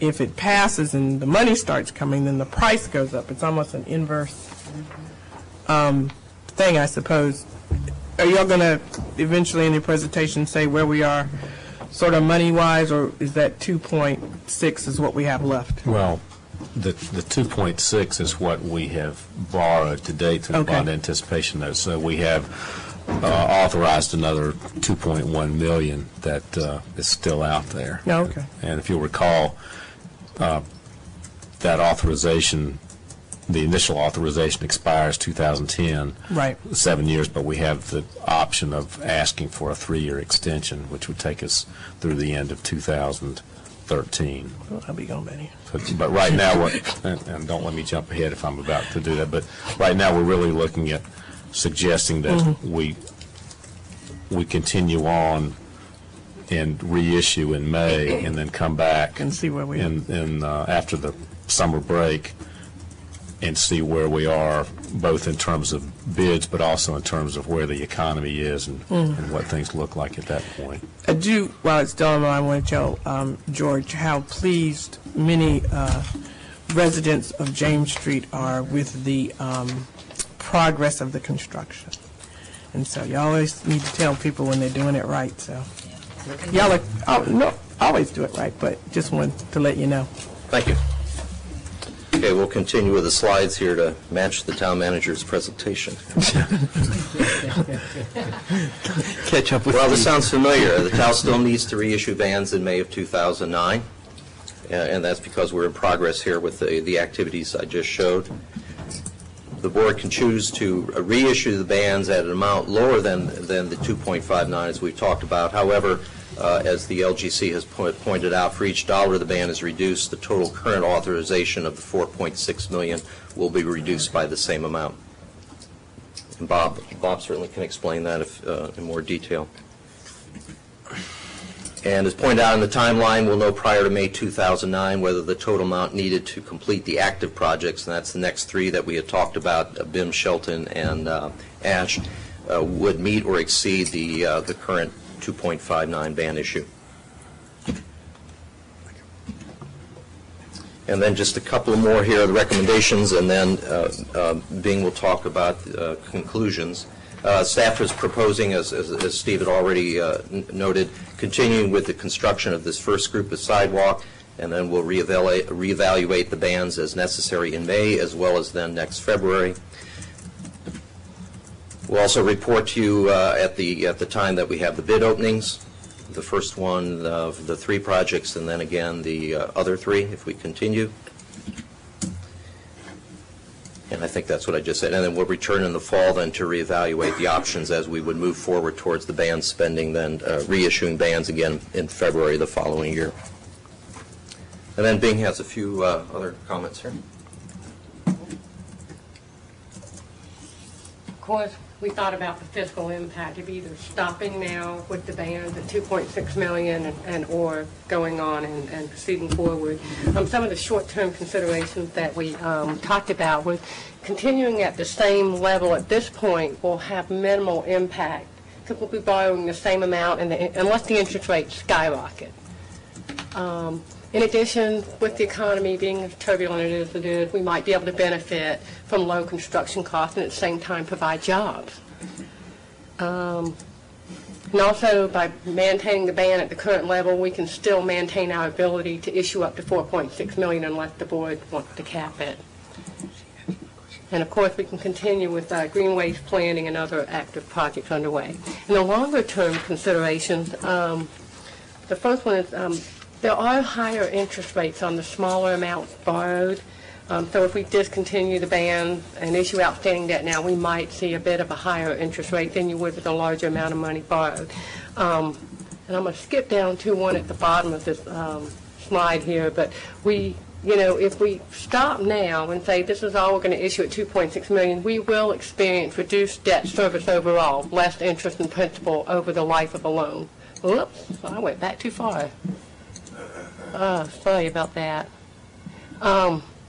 if it passes and the money starts coming, then the price goes up. It's almost an inverse um, thing, I suppose. Are y'all going to eventually in your presentation say where we are sort of money-wise, or is that two point six is what we have left? Well, the the two point six is what we have borrowed to date through the Okay. bond anticipation note. So we have uh, authorized another two point one million that uh, is still out there. Oh, okay. And if you'll recall, uh, that authorization, the initial authorization expires two thousand ten. Right. Seven years, but we have the option of asking for a three-year extension, which would take us through the end of two thousand thirteen. Well, I'll be gone, Betty. But, but right now, what, and, and don't let me jump ahead if I'm about to do that, but right now we're really looking at suggesting that Mhm. we we continue on and reissue in May, and then come back and see where we in, in uh, after the summer break, and see where we are, both in terms of bids, but also in terms of where the economy is and, Mm. and what things look like at that point. I do, while it's still on, I want to tell um, George how pleased many uh, residents of James Street are with the um, progress of the construction. And so you always need to tell people when they're doing it right, so. Y'all are, oh, no, always do it right, but just wanted to let you know. Thank you. Okay, we'll continue with the slides here to match the town manager's presentation. Catch up with Well, this Steve. sounds familiar. The town still needs to reissue bans in May of two thousand nine, uh, and that's because we're in progress here with the, the activities I just showed. The board can choose to uh, reissue the bans at an amount lower than, than the two point five nine as we've talked about. However, uh, as the L G C has po- pointed out, for each dollar the ban is reduced, the total current authorization of the four point six million dollars will be reduced by the same amount. And Bob, Bob certainly can explain that if, uh, in more detail. And as pointed out in the timeline, we'll know prior to May two thousand nine whether the total amount needed to complete the active projects, and that's the next three that we had talked about, uh, B I M, Shelton, and uh, Ash, uh, would meet or exceed the, uh, the current two point five nine ban issue. And then just a couple more here, the recommendations, and then uh, uh, Bing will talk about uh, conclusions. Uh, Staff is proposing, as, as, as Steve had already uh, n- noted, continuing with the construction of this first group of sidewalk, and then we'll reevaluate, reevaluate the bans as necessary in May, as well as then next February. We'll also report to you uh, at the at the time that we have the bid openings, the first one of the three projects, and then again the uh, other three, if we continue. And I think that's what I just said. And then we'll return in the fall then to reevaluate the options as we would move forward towards the band spending, then uh, reissuing bands again in February the following year. And then Bing has a few uh, other comments here. Of course, we thought about the fiscal impact of either stopping now with the bans at two point six million and, and or going on and, and proceeding forward. Um, some of the short-term considerations that we um, talked about was continuing at the same level at this point will have minimal impact because we'll be borrowing the same amount and the, unless the interest rates skyrocket. Um, In addition, with the economy being as turbulent as it is, we might be able to benefit from low construction costs and at the same time provide jobs. Um, and also, by maintaining the ban at the current level, we can still maintain our ability to issue up to four point six million dollars unless the board wants to cap it. And of course, we can continue with uh, green waste planning and other active projects underway. And the longer-term considerations, um, the first one is um, there are higher interest rates on the smaller amounts borrowed. Um, so if we discontinue the ban and issue outstanding debt now, we might see a bit of a higher interest rate than you would with a larger amount of money borrowed. Um, and I'm going to skip down to one at the bottom of this um, slide here, but we, you know, if we stop now and say this is all we're going to issue at two point six million dollars, we will experience reduced debt service overall, less interest and principal over the life of the loan. Whoops, I went back too far. Uh, sorry about that. Um,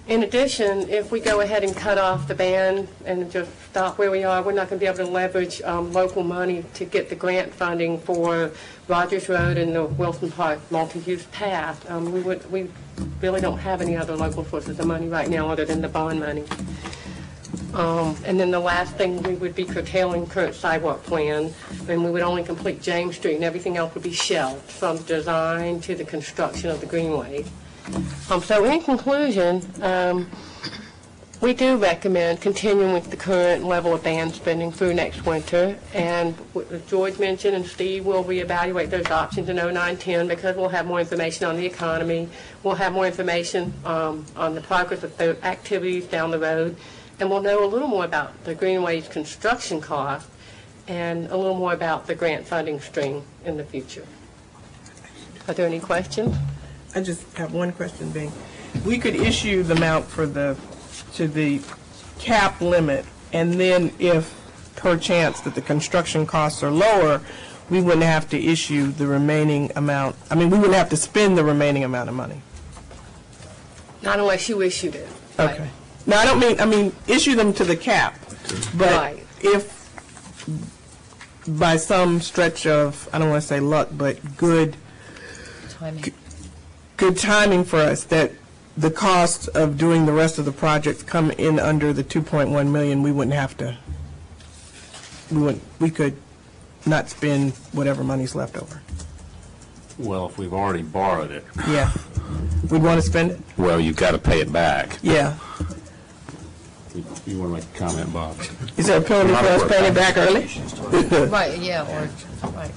In addition, if we go ahead and cut off the band and just stop where we are, we're not going to be able to leverage um, local money to get the grant funding for Rogers Road and the Wilson Park multi-use path. Um, we would, we really don't have any other local sources of money right now other than the bond money. Um, and then the last thing, we would be curtailing current sidewalk plan, and we would only complete James Street, and everything else would be shelved, from design to the construction of the greenway. Um, so in conclusion, um, we do recommend continuing with the current level of band spending through next winter, and as George mentioned, and Steve will reevaluate those options in oh nine ten because we'll have more information on the economy, we'll have more information um, on the progress of the activities down the road, and we'll know a little more about the Greenway's construction cost and a little more about the grant funding stream in the future. Are there any questions? I just have one question, Bing. We could issue the amount for the, to the cap limit, and then if per chance that the construction costs are lower, we wouldn't have to issue the remaining amount. I mean, we wouldn't have to spend the remaining amount of money. Not unless you issued it. Okay. Now, I don't mean, I mean, issue them to the cap, but Right. if by some stretch of, I don't want to say luck, but good, Timing. good timing for us, that the cost of doing the rest of the projects come in under the two point one million, we wouldn't have to, we wouldn't, we could not spend whatever money's left over. Well, if we've already borrowed it, Yeah. We'd want to spend it? well, you've got to pay it back. Yeah. You want to make a comment, Bob? Is there a penalty for us paying it back early? Right, yeah, or, right.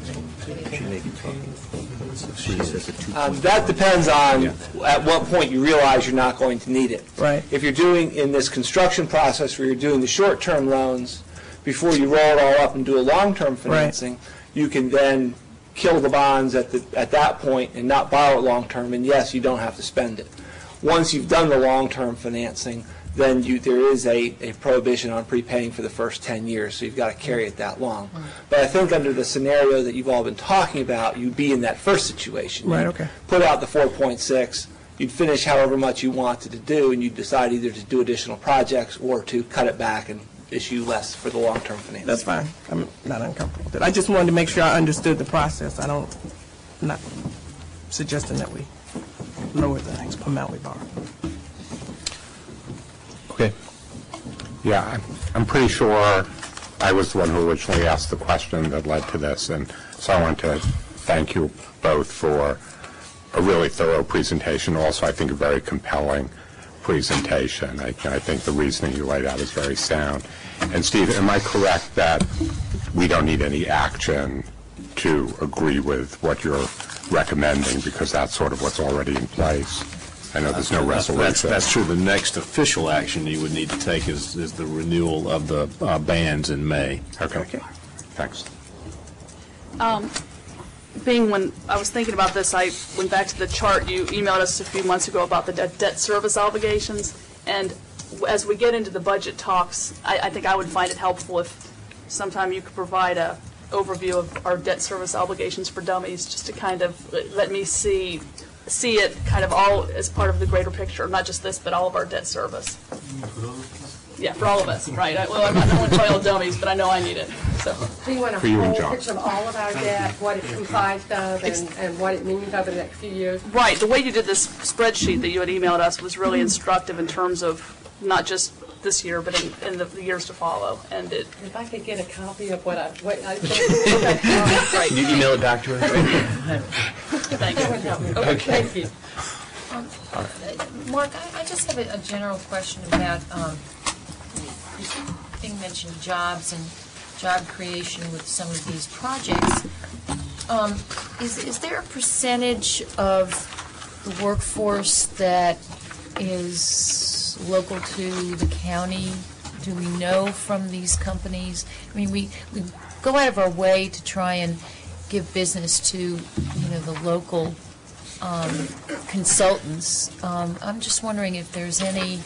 Um, That depends on at what point you realize you're not going to need it. Right. If you're doing, in this construction process where you're doing the short-term loans, before you roll it all up and do a long-term financing, you can then kill the bonds at the, at that point and not borrow it long-term, and yes, you don't have to spend it. Once you've done the long-term financing, then you, there is a, a prohibition on prepaying for the first ten years, so you've got to carry it that long. But I think under the scenario that you've all been talking about, you'd be in that first situation. Right, You'd okay. Put out the four point six, you'd finish however much you wanted to do, and you'd decide either to do additional projects or to cut it back and issue less for the long-term financing. That's fine. I'm not uncomfortable with it. I just wanted to make sure I understood the process. I don't, I'm not suggesting that we lower the amount we borrow. Okay. Yeah, I'm- I'm pretty sure I was the one who originally asked the question that led to this, and so I want to thank you both for a really thorough presentation. Also, I think a very compelling presentation. I, I think the reasoning you laid out is very sound. And Steve, am I correct that we don't need any action to agree with what you're recommending because that's sort of what's already in place? I know there's no That's- resolution. That's, that's true. The next official action you would need to take is, is the renewal of the uh, bans in May. Okay. Thanks. Um, Being when I was thinking about this, I went back to the chart you emailed us a few months ago about the debt, debt service obligations. And as we get into the budget talks, I, I think I would find it helpful if sometime you could provide a overview of our debt service obligations for dummies, just to kind of let me see see it kind of all as part of the greater picture, not just this, but all of our debt service. Yeah, for all of us, right. I, well, I'm not going to tell all dummies, but I know I need it. So. Do you want a For you and whole John. picture of all of our debt, what it's comprised of, and, and what it means over the next few years? Right. The way you did this spreadsheet that you had emailed us was really instructive in terms of not just this year, but in, in the, the years to follow. And it. If I could get a copy of what I, what I. Right. You email it back to her? Thank you. Okay, thank you. Um, uh, Mark, I, I just have a, a general question about, um, Bing mentioned jobs and job creation with some of these projects. Um, is, is there a percentage of the workforce that is local to the county? Do we know from these companies? I mean, we, we go out of our way to try and give business to, you know, the local um, consultants. Um, I'm just wondering if there's any,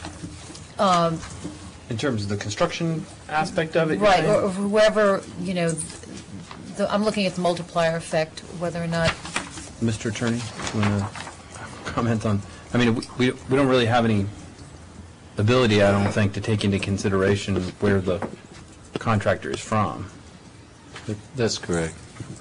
um, In terms of the construction aspect of it? you're right, saying? or or whoever, you know, the, I'm looking at the multiplier effect, whether or not, Mister Attorney, do you want to comment on I mean, we, we we don't really have any ability, I don't think, to take into consideration where the contractor is from. That's correct.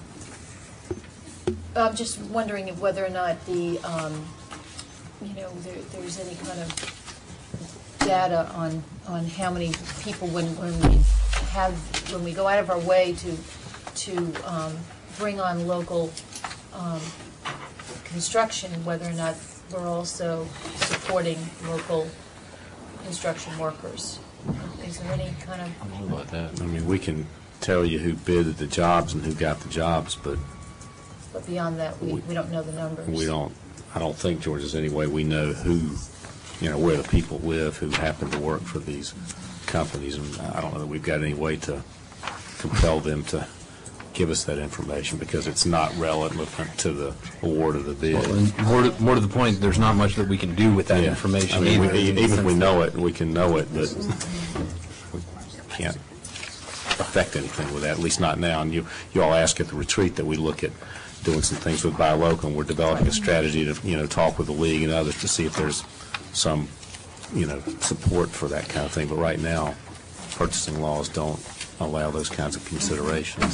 I'm just wondering if whether or not the, um, you know, there, there's any kind of data on, on how many people, when, when we have, when we go out of our way to, to um, bring on local um, construction, whether or not we're also supporting local construction workers. Is there any kind of... I don't know about that. I mean, we can tell you who bid the jobs and who got the jobs, but But beyond that, we, we don't know the numbers. we don't, I don't think, George, there's any way we know who, you know, where the people live who happen to work for these companies. And I don't know that we've got any way to compel them to give us that information because it's not relevant to the award of the bid. Well, and more, to, more to the point, there's not much that we can do with that Yeah. information I mean, either. we, even if we know it, we can know it, but we can't affect anything with that, at least not now. And you, you all ask at the retreat that we look at doing some things with Buy Local, and we're developing a strategy to, you know, talk with the league and others to see if there's some, you know, support for that kind of thing. But right now, purchasing laws don't allow those kinds of considerations.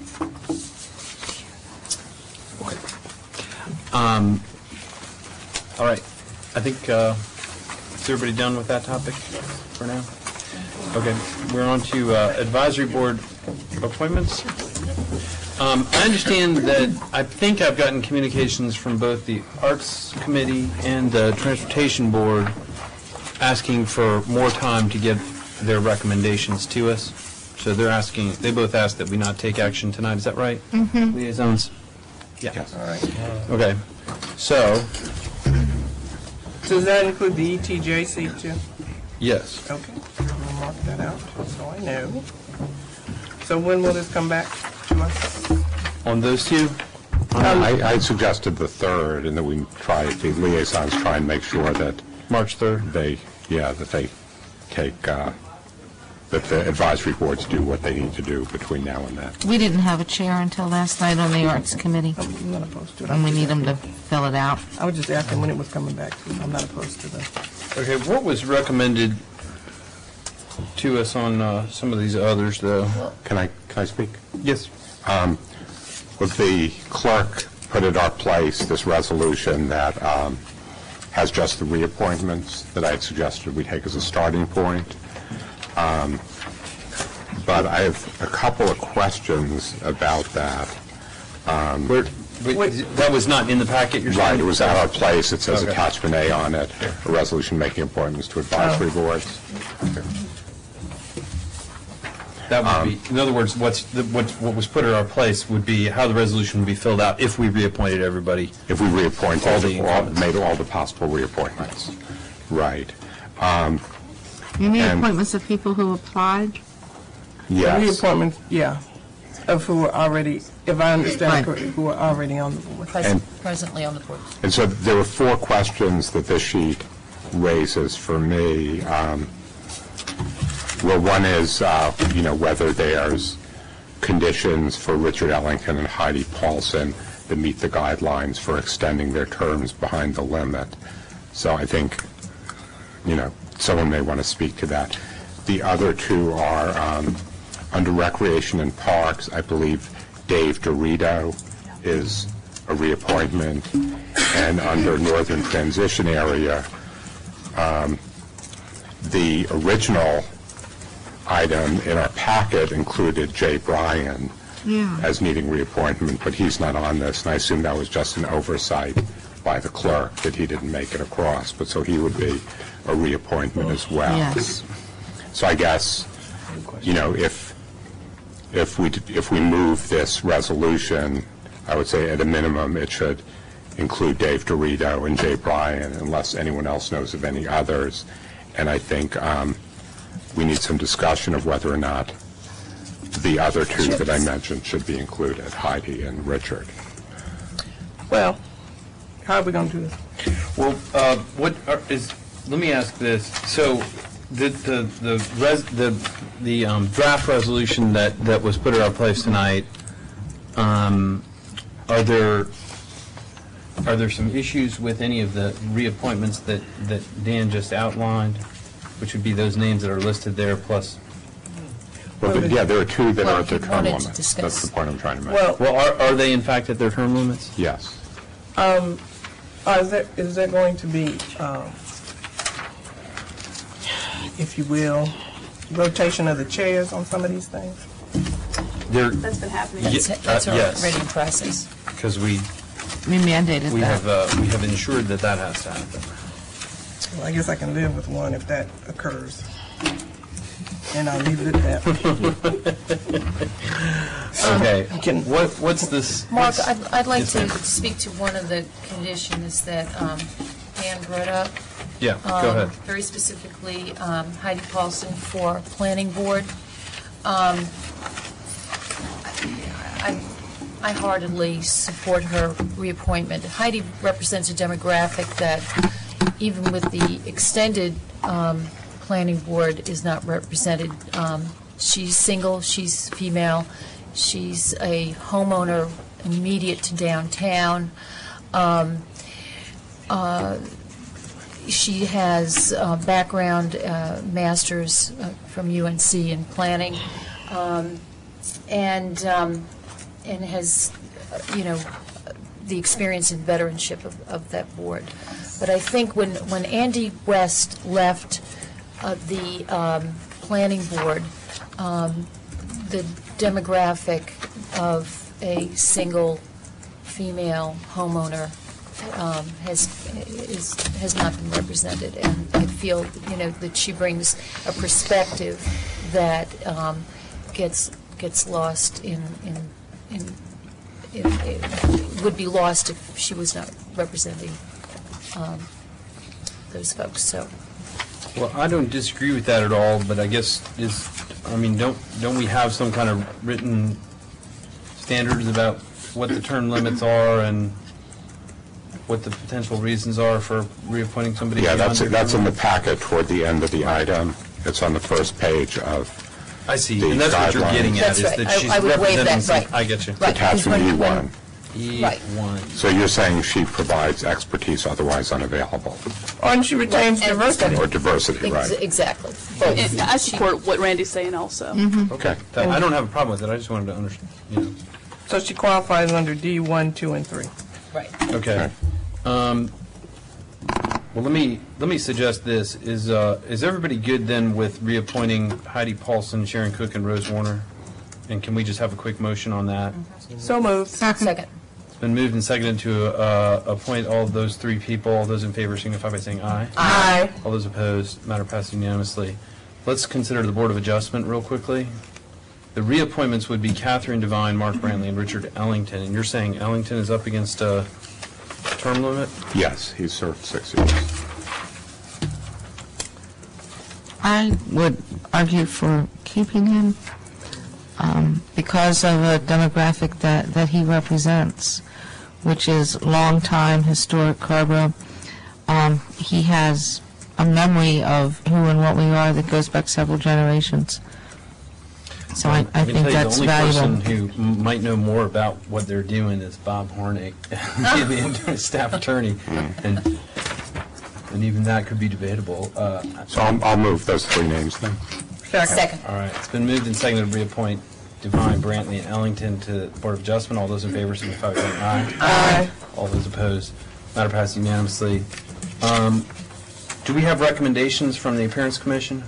Um, all right. I think, uh, is everybody done with that topic for now? Okay. We're on to uh, advisory board appointments. Um, I understand that, I think I've gotten communications from both the Arts Committee and the Transportation Board asking for more time to get their recommendations to us. So they're asking, they both asked that we not take action tonight. Is that right? Mhm. Liaisons? Yeah. All right. Okay. So, Does that include the E T J C too? yes. Okay, we'll mark that out, so I know. So when will this come back to us? On those two? I, I suggested the third, and that we try, the liaisons try and make sure that March third? they, yeah, that they take, uh, that the advisory boards do what they need to do between now and then. We didn't have a chair until last night on the Arts Committee, I'm not opposed to it. and we need them to fill it out. I was just asking when it was coming back to. I'm not opposed to that. Okay, what was recommended to us on uh, some of these others, though? Can I, can I speak? Yes. Um, With the clerk put at our place this resolution that um, has just the reappointments that I had suggested we take as a starting point. Um, But I have a couple of questions about that. Um, Where, wait, that was not in the packet, you're saying? Right, it was at our place. It says Okay. attachment A on it, a resolution making appointments to advisory boards. That would Um, be, in other words, what's, the- what's, what was put at our place would be how the resolution would be filled out if we reappointed everybody. If we reappointed, All the all- made all the possible reappointments. Right. Um, You need And- appointments of people who applied? Yes. Reappointments, yeah, of who are already, if I understand Right. correctly, who are already on the board. Pres- And- Presently on the board. And so there were four questions that this sheet raises for me. Um, Well, one is, uh, you know, whether there's conditions for Richard Ellington and Heidi Paulson that meet the guidelines for extending their terms behind the limit. So I think, you know, someone may want to speak to that. The other two are, um, under Recreation and Parks, I believe Dave Dorito is a reappointment, and under Northern Transition Area, um, the original item in our packet included Jay Bryan Yeah. as needing reappointment, but he's not on this, and I assume that was just an oversight by the clerk that he didn't make it across, but so he would be a reappointment as well. Yes. So I guess, you know, if, if we, if we move this resolution, I would say at a minimum, it should include Dave Dorito and Jay Bryan, unless anyone else knows of any others. And I think um, we need some discussion of whether or not the other two that I mentioned should be included, Heidi and Richard. Well, how are we going to do this? Well, uh, what are- is, let me ask this. So the, the, the res, the, the um, draft resolution that, that was put at our place tonight, um, are there, are there some issues with any of the reappointments that, that Dan just outlined, which would be those names that are listed there plus? Well, but, yeah, there are two that Well, are at their he term wanted to limits. discuss- That's the point I'm trying to make. Well, Well, are, are they in fact at their term limits? Yes. Um, are there, is there going to be, um, if you will, rotation of the chairs on some of these things? There, That's been happening. That's, Ye- that's uh, yes. already in process. because we, We mandated we that. have, uh, we have ensured that that has to happen. Well, I guess I can live with one if that occurs. And I'll leave it at that. Okay, can- what, what's this? Mark, what's- I'd, I'd like Yes, to ma'am. speak to one of the conditions that um, Dan brought up. Yeah, go Um, ahead. Very specifically, um, Heidi Paulson for Planning Board. Um, I I heartedly support her reappointment. Heidi represents a demographic that, even with the extended um, Planning Board, is not represented. Um, She's single, she's female, she's a homeowner immediate to downtown. Um, uh, She has uh, background, uh, master's uh, from U N C in planning, um, and um, and has, uh, you know, the experience and veteranship of, of that board. But I think when, when Andy West left uh, the um, planning board, um, the demographic of a single female homeowner um, has is has not been represented, and I feel, you know, that she brings a perspective that um, gets gets lost in in in, in it would be lost if she was not representing um, those folks. So. Well, I don't disagree with that at all, but I guess is, I mean, don't, don't we have some kind of written standards about what the term limits are and what the potential reasons are for reappointing somebody? Yeah, beyond that's, their that's term in the limit? packet toward the end of the item. It's on the first page of I see, the and that's what you're guidelines. getting at, That's is right. that I- she's I would waive representing that, some. right. I get you. Right. Attachment E When- when- one. E Right. one. So you're saying she provides expertise otherwise unavailable, And she retains Right, and- diversity. or diversity, Ex- right? Exactly. And I support what Randy's saying also. Okay. That- I don't have a problem with it, I just wanted to understand, you know. So she qualifies under D one, two, and three. Right. Okay. Um, Well, let me, let me suggest this. Is, uh, is everybody good then with reappointing Heidi Paulson, Sharon Cook, and Rose Warner? And can we just have a quick motion on that? So moved. Second. It's been moved and seconded to uh, appoint all of those three people. All those in favor signify by saying aye. Aye. All those opposed, matter passed unanimously. Let's consider the Board of Adjustment real quickly. The reappointments would be Catherine Devine, Mark Brantley, and Richard Ellington. And you're saying Ellington is up against a term limit? Yes, he's served six years. I would argue for keeping him um, because of a demographic that, that he represents, which is longtime historic Carrboro. Um, he has a memory of who and what we are that goes back several generations. So I, I can think tell you that's the only valuable. person who m- might know more about what they're doing is Bob Hornick, the interim staff attorney, and and even that could be debatable. Uh, So I'll, I'll move those three names then. Second. All right, it's been moved and seconded to reappoint Devine, Brantley, and Ellington to the Board of Adjustment. All those in favor signify by saying aye. Aye. All those opposed, matter passed unanimously. Um, Do we have recommendations from the Appearance Commission?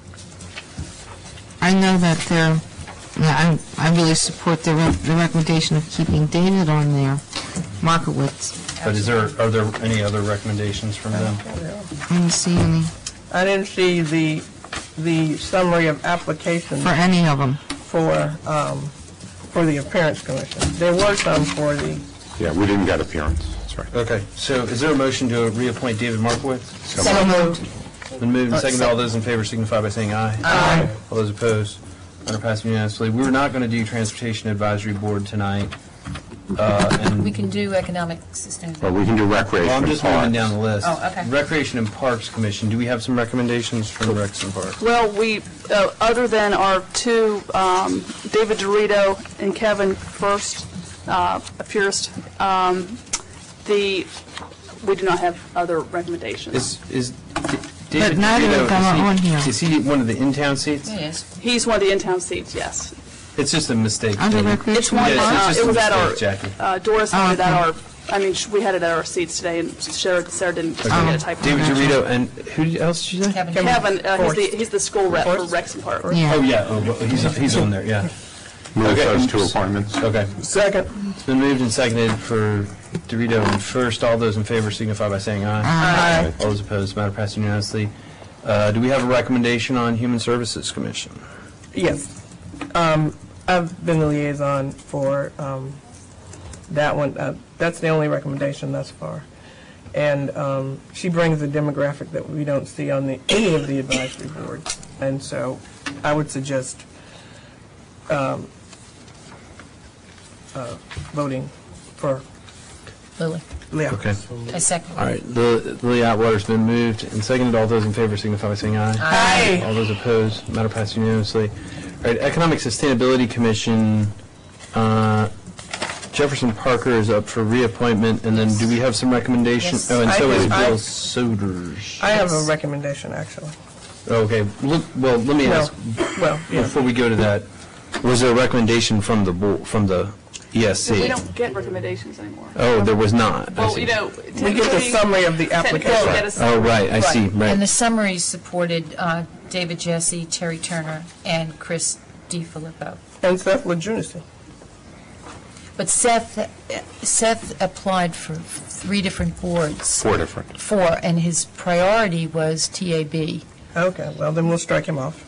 I know that they're, yeah, I, I really support the, re- the recommendation of keeping David on there, Markowitz. But is there, are there any other recommendations from them? I didn't see any I didn't see the, the summary of applications for any of them. for, um, for the Appearance Commission. There were some for the, Yeah, we didn't get appearance, that's right. Okay, so is there a motion to reappoint David Markowitz? so moved. Been moved and seconded. All those in favor signify by saying aye. Aye. All those opposed, matter passed unanimously. We're not going to do Transportation Advisory Board tonight. Uh, and We can do economic sustainability. Well, we can do recreation Well, I'm and just moving parks. down the list. Oh, okay. Recreation and Parks Commission, do we have some recommendations from Recs and Parks? Well, we, uh, other than our two, um, David Dorito and Kevin First, uh, First, um, The, we do not have other recommendations. Is, is D- David But neither DeVito, of them is are he- on here. Is he one of the in-town seats? Yes. He's one of the in-town seats, yes. It's just a mistake. Under Jackie. recreation? It's one, Yes, it's uh, just it a was at our, mistake, Jackie. uh, Doris Oh, had it at okay. our, I mean, sh- we had it at our seats today, and Sarah, Sarah didn't Okay. get a typo. David Dorito, and who else did you say? Kevin. Kevin, uh, he's Forrest. the, he's the school rep for Forrest? Rexham Park. Yeah. Oh, yeah, oh, well, he's, he's on there, yeah. Move Okay. those two appointments. Okay. Second. It's been moved and seconded for Dorito and first. All those in favor signify by saying aye. Aye. All those opposed, matter passed unanimously. Uh, Do we have a recommendation on Human Services Commission? Yes. Um, I've been the liaison for um, that one. Uh, That's the only recommendation thus far. And um, she brings a demographic that we don't see on the, any of the advisory boards. And so I would suggest um, uh, voting for Lily. Leah. Okay. I second. All right, Lily Lily Atwater's been moved and seconded. All those in favor signify by saying aye. Aye. All those opposed, matter passed unanimously. All right, Economic Sustainability Commission, uh, Jefferson Parker is up for reappointment, and then do we have some recommendations? Yes. Oh, and so I is think I- Bill Soders. I have a recommendation, actually. Okay, look, well, let me No. ask, Well, yeah. before we go to that, was there a recommendation from the, bo- from the E S C? We don't get recommendations anymore. Oh, there was not. I Well, see. you know, We get the typically- summary of the typically we application. get a Oh, summary. right, I see, And right. the summary supported uh, David Jesse, Terry Turner, and Chris DiFilippo. And Seth LaJunacy. But Seth, Seth applied for three different boards. Four different. Four, and his priority was T A B. Okay, well, then we'll strike him off.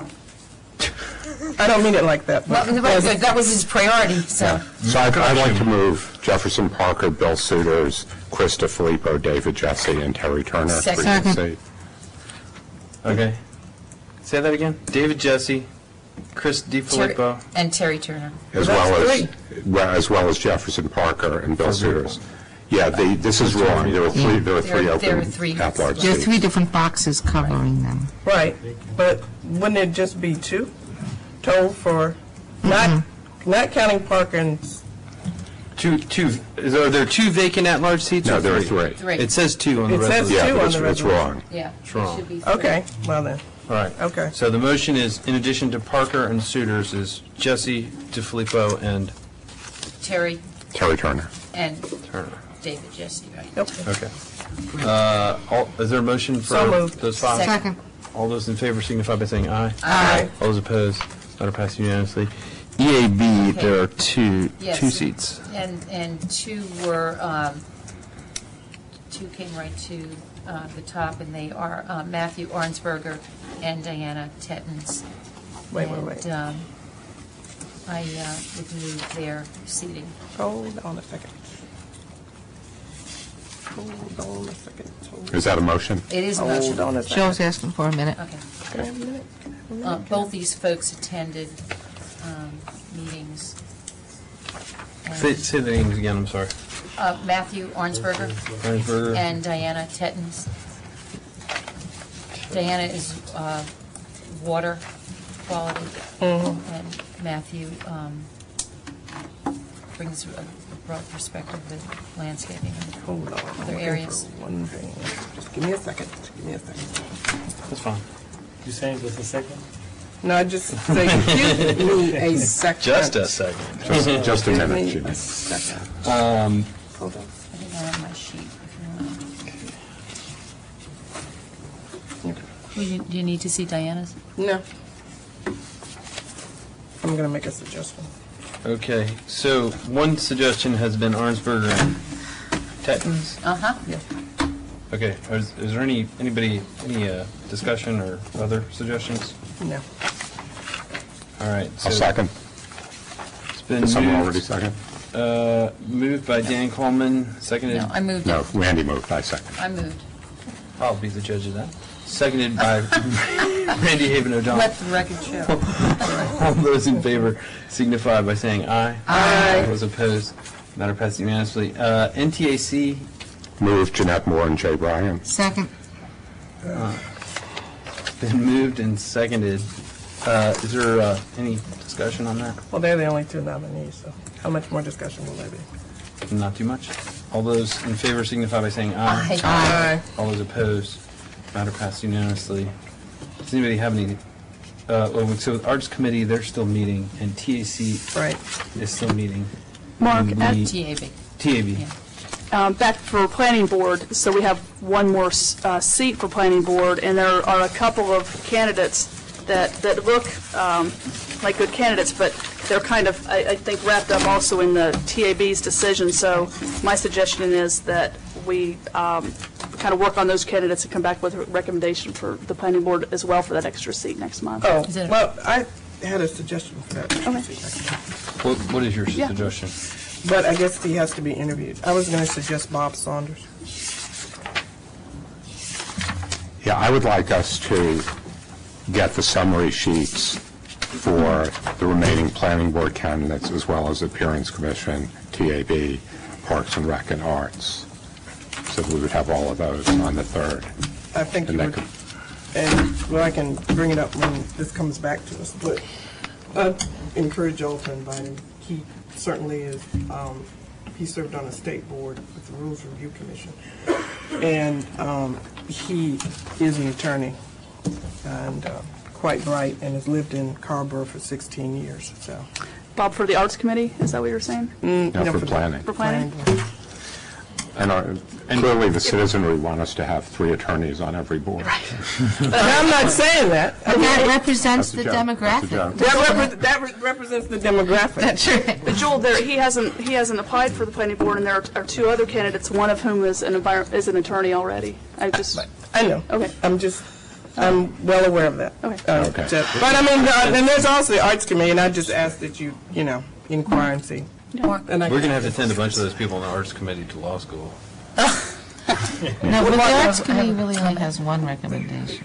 I don't mean it like that. Well, but- that that was his priority, so. So I'd, I'd like to move Jefferson Parker, Bill Suders, Chris DiFilippo, David Jesse, and Terry Turner. for Second. E S C. Okay. Say that again? David Jesse, Chris Terry- DiFilippo. And Terry Turner. As That's well as, three. well, as well as Jefferson Parker and Bill Suders. Yeah, they, this is wrong. There were three, there were three There- there open are three. at-large There are seats. three different boxes covering them. Right, but wouldn't it just be two total for, not, not counting Parker and, Two, two, is- are there two vacant at-large seats? No, or there are three. Three. It says two on the It says resolution. Yeah, two but on it's, the it's resolution. wrong. Yeah. It's wrong. It should be three. okay, well then, All right. okay. So the motion is, in addition to Parker and Suders, is Jesse, DiFilippo, and Terry Terry Turner. and Turner. David Jesse, right? Yep. Okay. Uh, all- Is there a motion for So moved. those five? Second. Second. All those in favor signify by saying aye. Aye. All those opposed, matter passed unanimously. E A B, Okay. there are two, Yes. two seats. And, and two were, um, two came right to uh, the top, and they are uh, Matthew Arnsberger and Diana Tettens. Wait, wait, wait. And um, I uh, would move their seating. Hold on a second. Hold on a second. Hold Is that a motion? It is a motion. Hold on a second. Joe's asking for a minute. Okay. Can I have a minute? Can I have a minute? Uh, Both these folks attended um, meetings. And, Say say the names again, I'm sorry. uh, Matthew Arnsberger Arnsberger. and Diana Tettens. Diana is uh, water quality, and Matthew um, brings a broad perspective of landscaping and Hold on. I'm other looking areas. for one thing. Just give me a second. Just give me a second. That's fine. You saying just a second? No, I just say, give me a second. Just a second. Just, just a Give minute, me Judy. a second. Um, Hold on. I think I have my sheet. If you want. Well, you- Do you need to see Diana's? No. I'm going to make a suggestion. Okay, so one suggestion has been Arnsberger and Tettens. Uh-huh. Okay, is, is there any, anybody, any uh, discussion or other suggestions? No. All right. I'll so second. It's been Did someone moved, already second? uh, moved by Dan Coleman, seconded. No, I moved No, it. Randy moved, I second. I moved. I'll be the judge of that. Seconded by Randy Haven O'Donnell. Let the record show. All those in favor signify by saying aye. Aye. All those opposed, matter passed unanimously. Uh, N T A C, Move Jeanette Moore and Jay Bryan. Second. been moved and seconded. Uh, Is there uh, any discussion on that? Well, they're the only two nominees, so how much more discussion will there be? Not too much. All those in favor signify by saying aye. Aye. Aye. All those opposed, matter passed unanimously. Does anybody have any, uh, oh, so the Arts Committee, they're still meeting, and T A C right. is still meeting. Mark, And at- we- T A B. T A B. Um, Back for Planning Board, so we have one more uh, seat for Planning Board, and there are a couple of candidates that, that look um, like good candidates, but they're kind of, I, I think, wrapped up also in the T A B's decision. So my suggestion is that we um, kind of work on those candidates and come back with a recommendation for the Planning Board as well for that extra seat next month. Oh, well, I had a suggestion for that. What, what is your Yeah. suggestion? But I guess he has to be interviewed. I was going to suggest Bob Saunders. Yeah, I would like us to get the summary sheets for the remaining planning board candidates as well as Appearance Commission, T A B, Parks and Rec, and Arts, so that we would have all of those on the third. I think And you that would, could- and, well, I can bring it up when this comes back to us, but I encourage Joel to invite him. He certainly is, um, he served on a state board with the Rules Review Commission, and um, he is an attorney and uh, quite bright, and has lived in Carrboro for sixteen years, so. Bob, for the Arts Committee, is that what you're saying? Mm, No, no, for the- planning. For planning? And our- clearly, the citizenry want us to have three attorneys on every board. I'm not saying that. But that represents That's the a joke. That's a demographic. joke. That, repre- that re- represents the demographic. That's right. But Joel, there, he hasn't, he hasn't applied for the Planning Board, and there are, are two other candidates, one of whom is an envir- is an attorney already. I just, I know. Okay. I'm just, I'm well aware of that. Okay. Uh, Okay. Jeff. But I mean, uh, and there's also the Arts Committee, and I just ask that you, you know, inquire and see. And I- We're going to have to send a bunch of those people on the Arts Committee to law school. No, but the Arts Committee really only has one recommendation.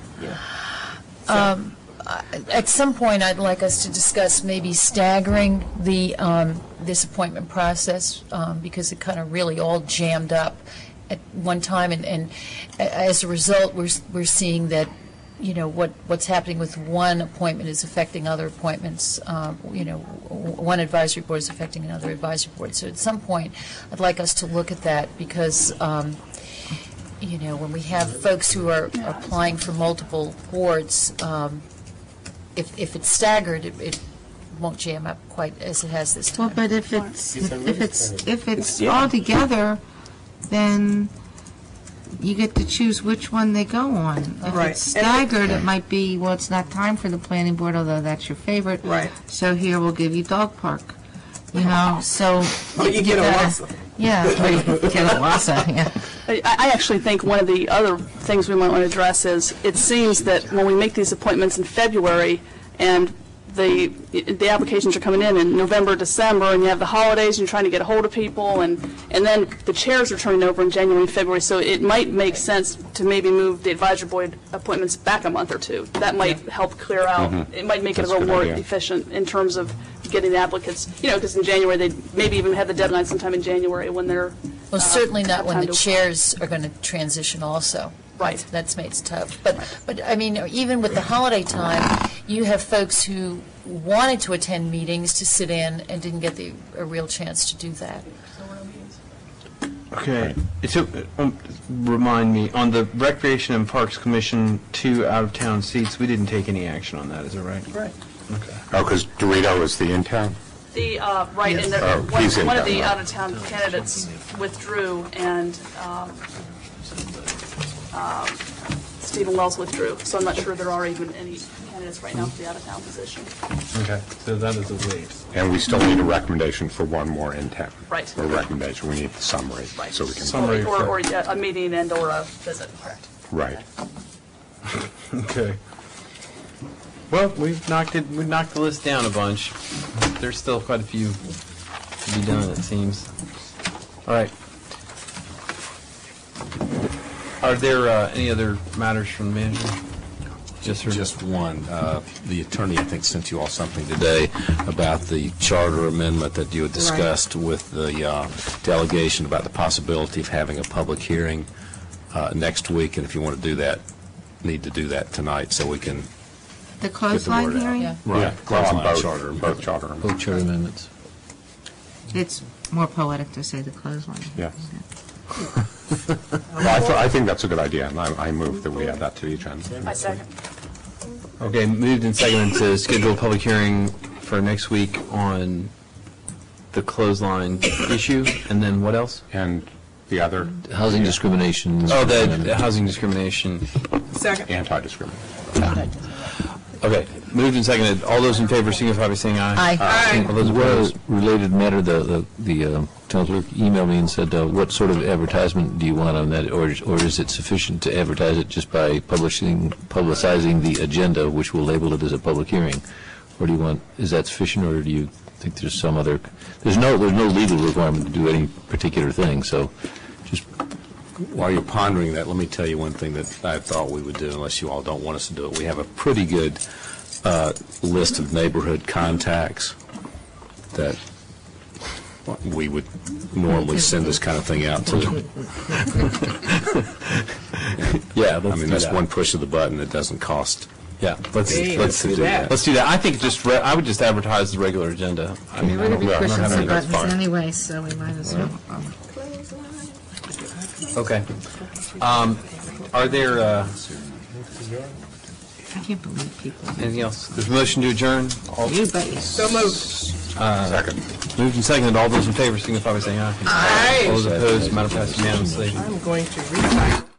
Um, uh, At some point, I'd like us to discuss maybe staggering the, um, this appointment process, um, because it kind of really all jammed up at one time, and, and a- as a result, we're, s- we're seeing that, you know, what, what's happening with one appointment is affecting other appointments. Um, you know, w- one advisory board is affecting another advisory board. So at some point, I'd like us to look at that, because, um, you know, when we have folks who are applying for multiple boards, um, if, if it's staggered, it, it won't jam up quite as it has this time. Well, but if it's, It's a if it's, research. if it's Yeah. all together, then you get to choose which one they go on. If Right. it's staggered, it might be, well, it's not time for the planning board, although that's your favorite. Right. So here, we'll give you dog park, you know, so. Or you get a gotta- Wassa. Yeah, or you get a Wassa, yeah. I, I actually think one of the other things we might want to address is, it seems that when we make these appointments in February, and the, the applications are coming in in November, December, and you have the holidays, and you're trying to get a hold of people, and, and then the chairs are turning over in January and February, so it might make sense to maybe move the advisory board appointments back a month or two. That might help clear out, Mhm. it might make it a That's a little good more idea. efficient in terms of getting the applicants, you know, because in January, they maybe even have the deadline sometime in January when they're. Well, uh, certainly not have when time the to- chairs are going to transition also. Right. That's made it tough. But, but I mean, even with the holiday time, you have folks who wanted to attend meetings to sit in and didn't get the, a real chance to do that. Okay. So, um, remind me, on the Recreation and Parks Commission, two out-of-town seats, we didn't take any action on that, is that right? Right. Okay. Oh, because Dorito is the in-town? The, uh, right, and the, Oh, one he's in one of town, the right. out-of-town candidates withdrew, and um, um, Stephen Wells withdrew, so I'm not sure there are even any candidates right now for the out-of-town position. Okay, so that is a wait. And we still need a recommendation for one more in-town. Right. A recommendation, we need the summary, Right. so we can. Or, or, or yeah, a meeting and or a visit, correct. Right. Okay. Well, we've knocked it, we've knocked the list down a bunch. There's still quite a few to be done, it seems. All right. Are there uh, any other matters from the manager? Just, just one. Uh, The attorney, I think, sent you all something today about the charter amendment that you had discussed with the uh, delegation about the possibility of having a public hearing uh, next week, and if you want to do that, need to do that tonight so we can The get the clothesline word out. hearing? Yeah. Yeah, Right, well, on clothesline both- charter. both charter Both charter amendments. It's more poetic to say the clothesline. Yes. Well, I, th- I think that's a good idea, and I, I move that we add that to the agenda. I second. Okay, moved and seconded to schedule a public hearing for next week on the clothesline issue, and then what else? And the other? Housing discrimination. Oh, the the housing discrimination. Second. Anti-discrimination. Okay, moved and seconded. All those in favor signify by saying aye. Aye. Aye. All those Well, opposed? related matter, the, the, the uh, town clerk emailed me and said, uh, what sort of advertisement do you want on that, or, or is it sufficient to advertise it just by publishing, publicizing the agenda, which will label it as a public hearing? Or do you want, is that sufficient, or do you think there's some other, there's no, there's no legal requirement to do any particular thing, so just. While you're pondering that, let me tell you one thing that I thought we would do, unless you all don't want us to do it. We have a pretty good uh, list of neighborhood contacts that we would normally send this kind of thing out to. Yeah, I mean, that's one push of the button that doesn't cost. Yeah, let's, Hey, let's let's do that. Let's do that. I think just, re- I would just advertise the regular agenda. I mean, I We're don't going to be I don't pushing have some any- that's buttons fine. anyway, so we might as well. Okay. Um, Are there, uh, I can't believe people. anything else? There's a motion to adjourn. All- You bet. So moved. Second. Moved and seconded. All those in favor signify by saying aye. Aye. All those opposed, matter passes unanimously. I'm going to retype.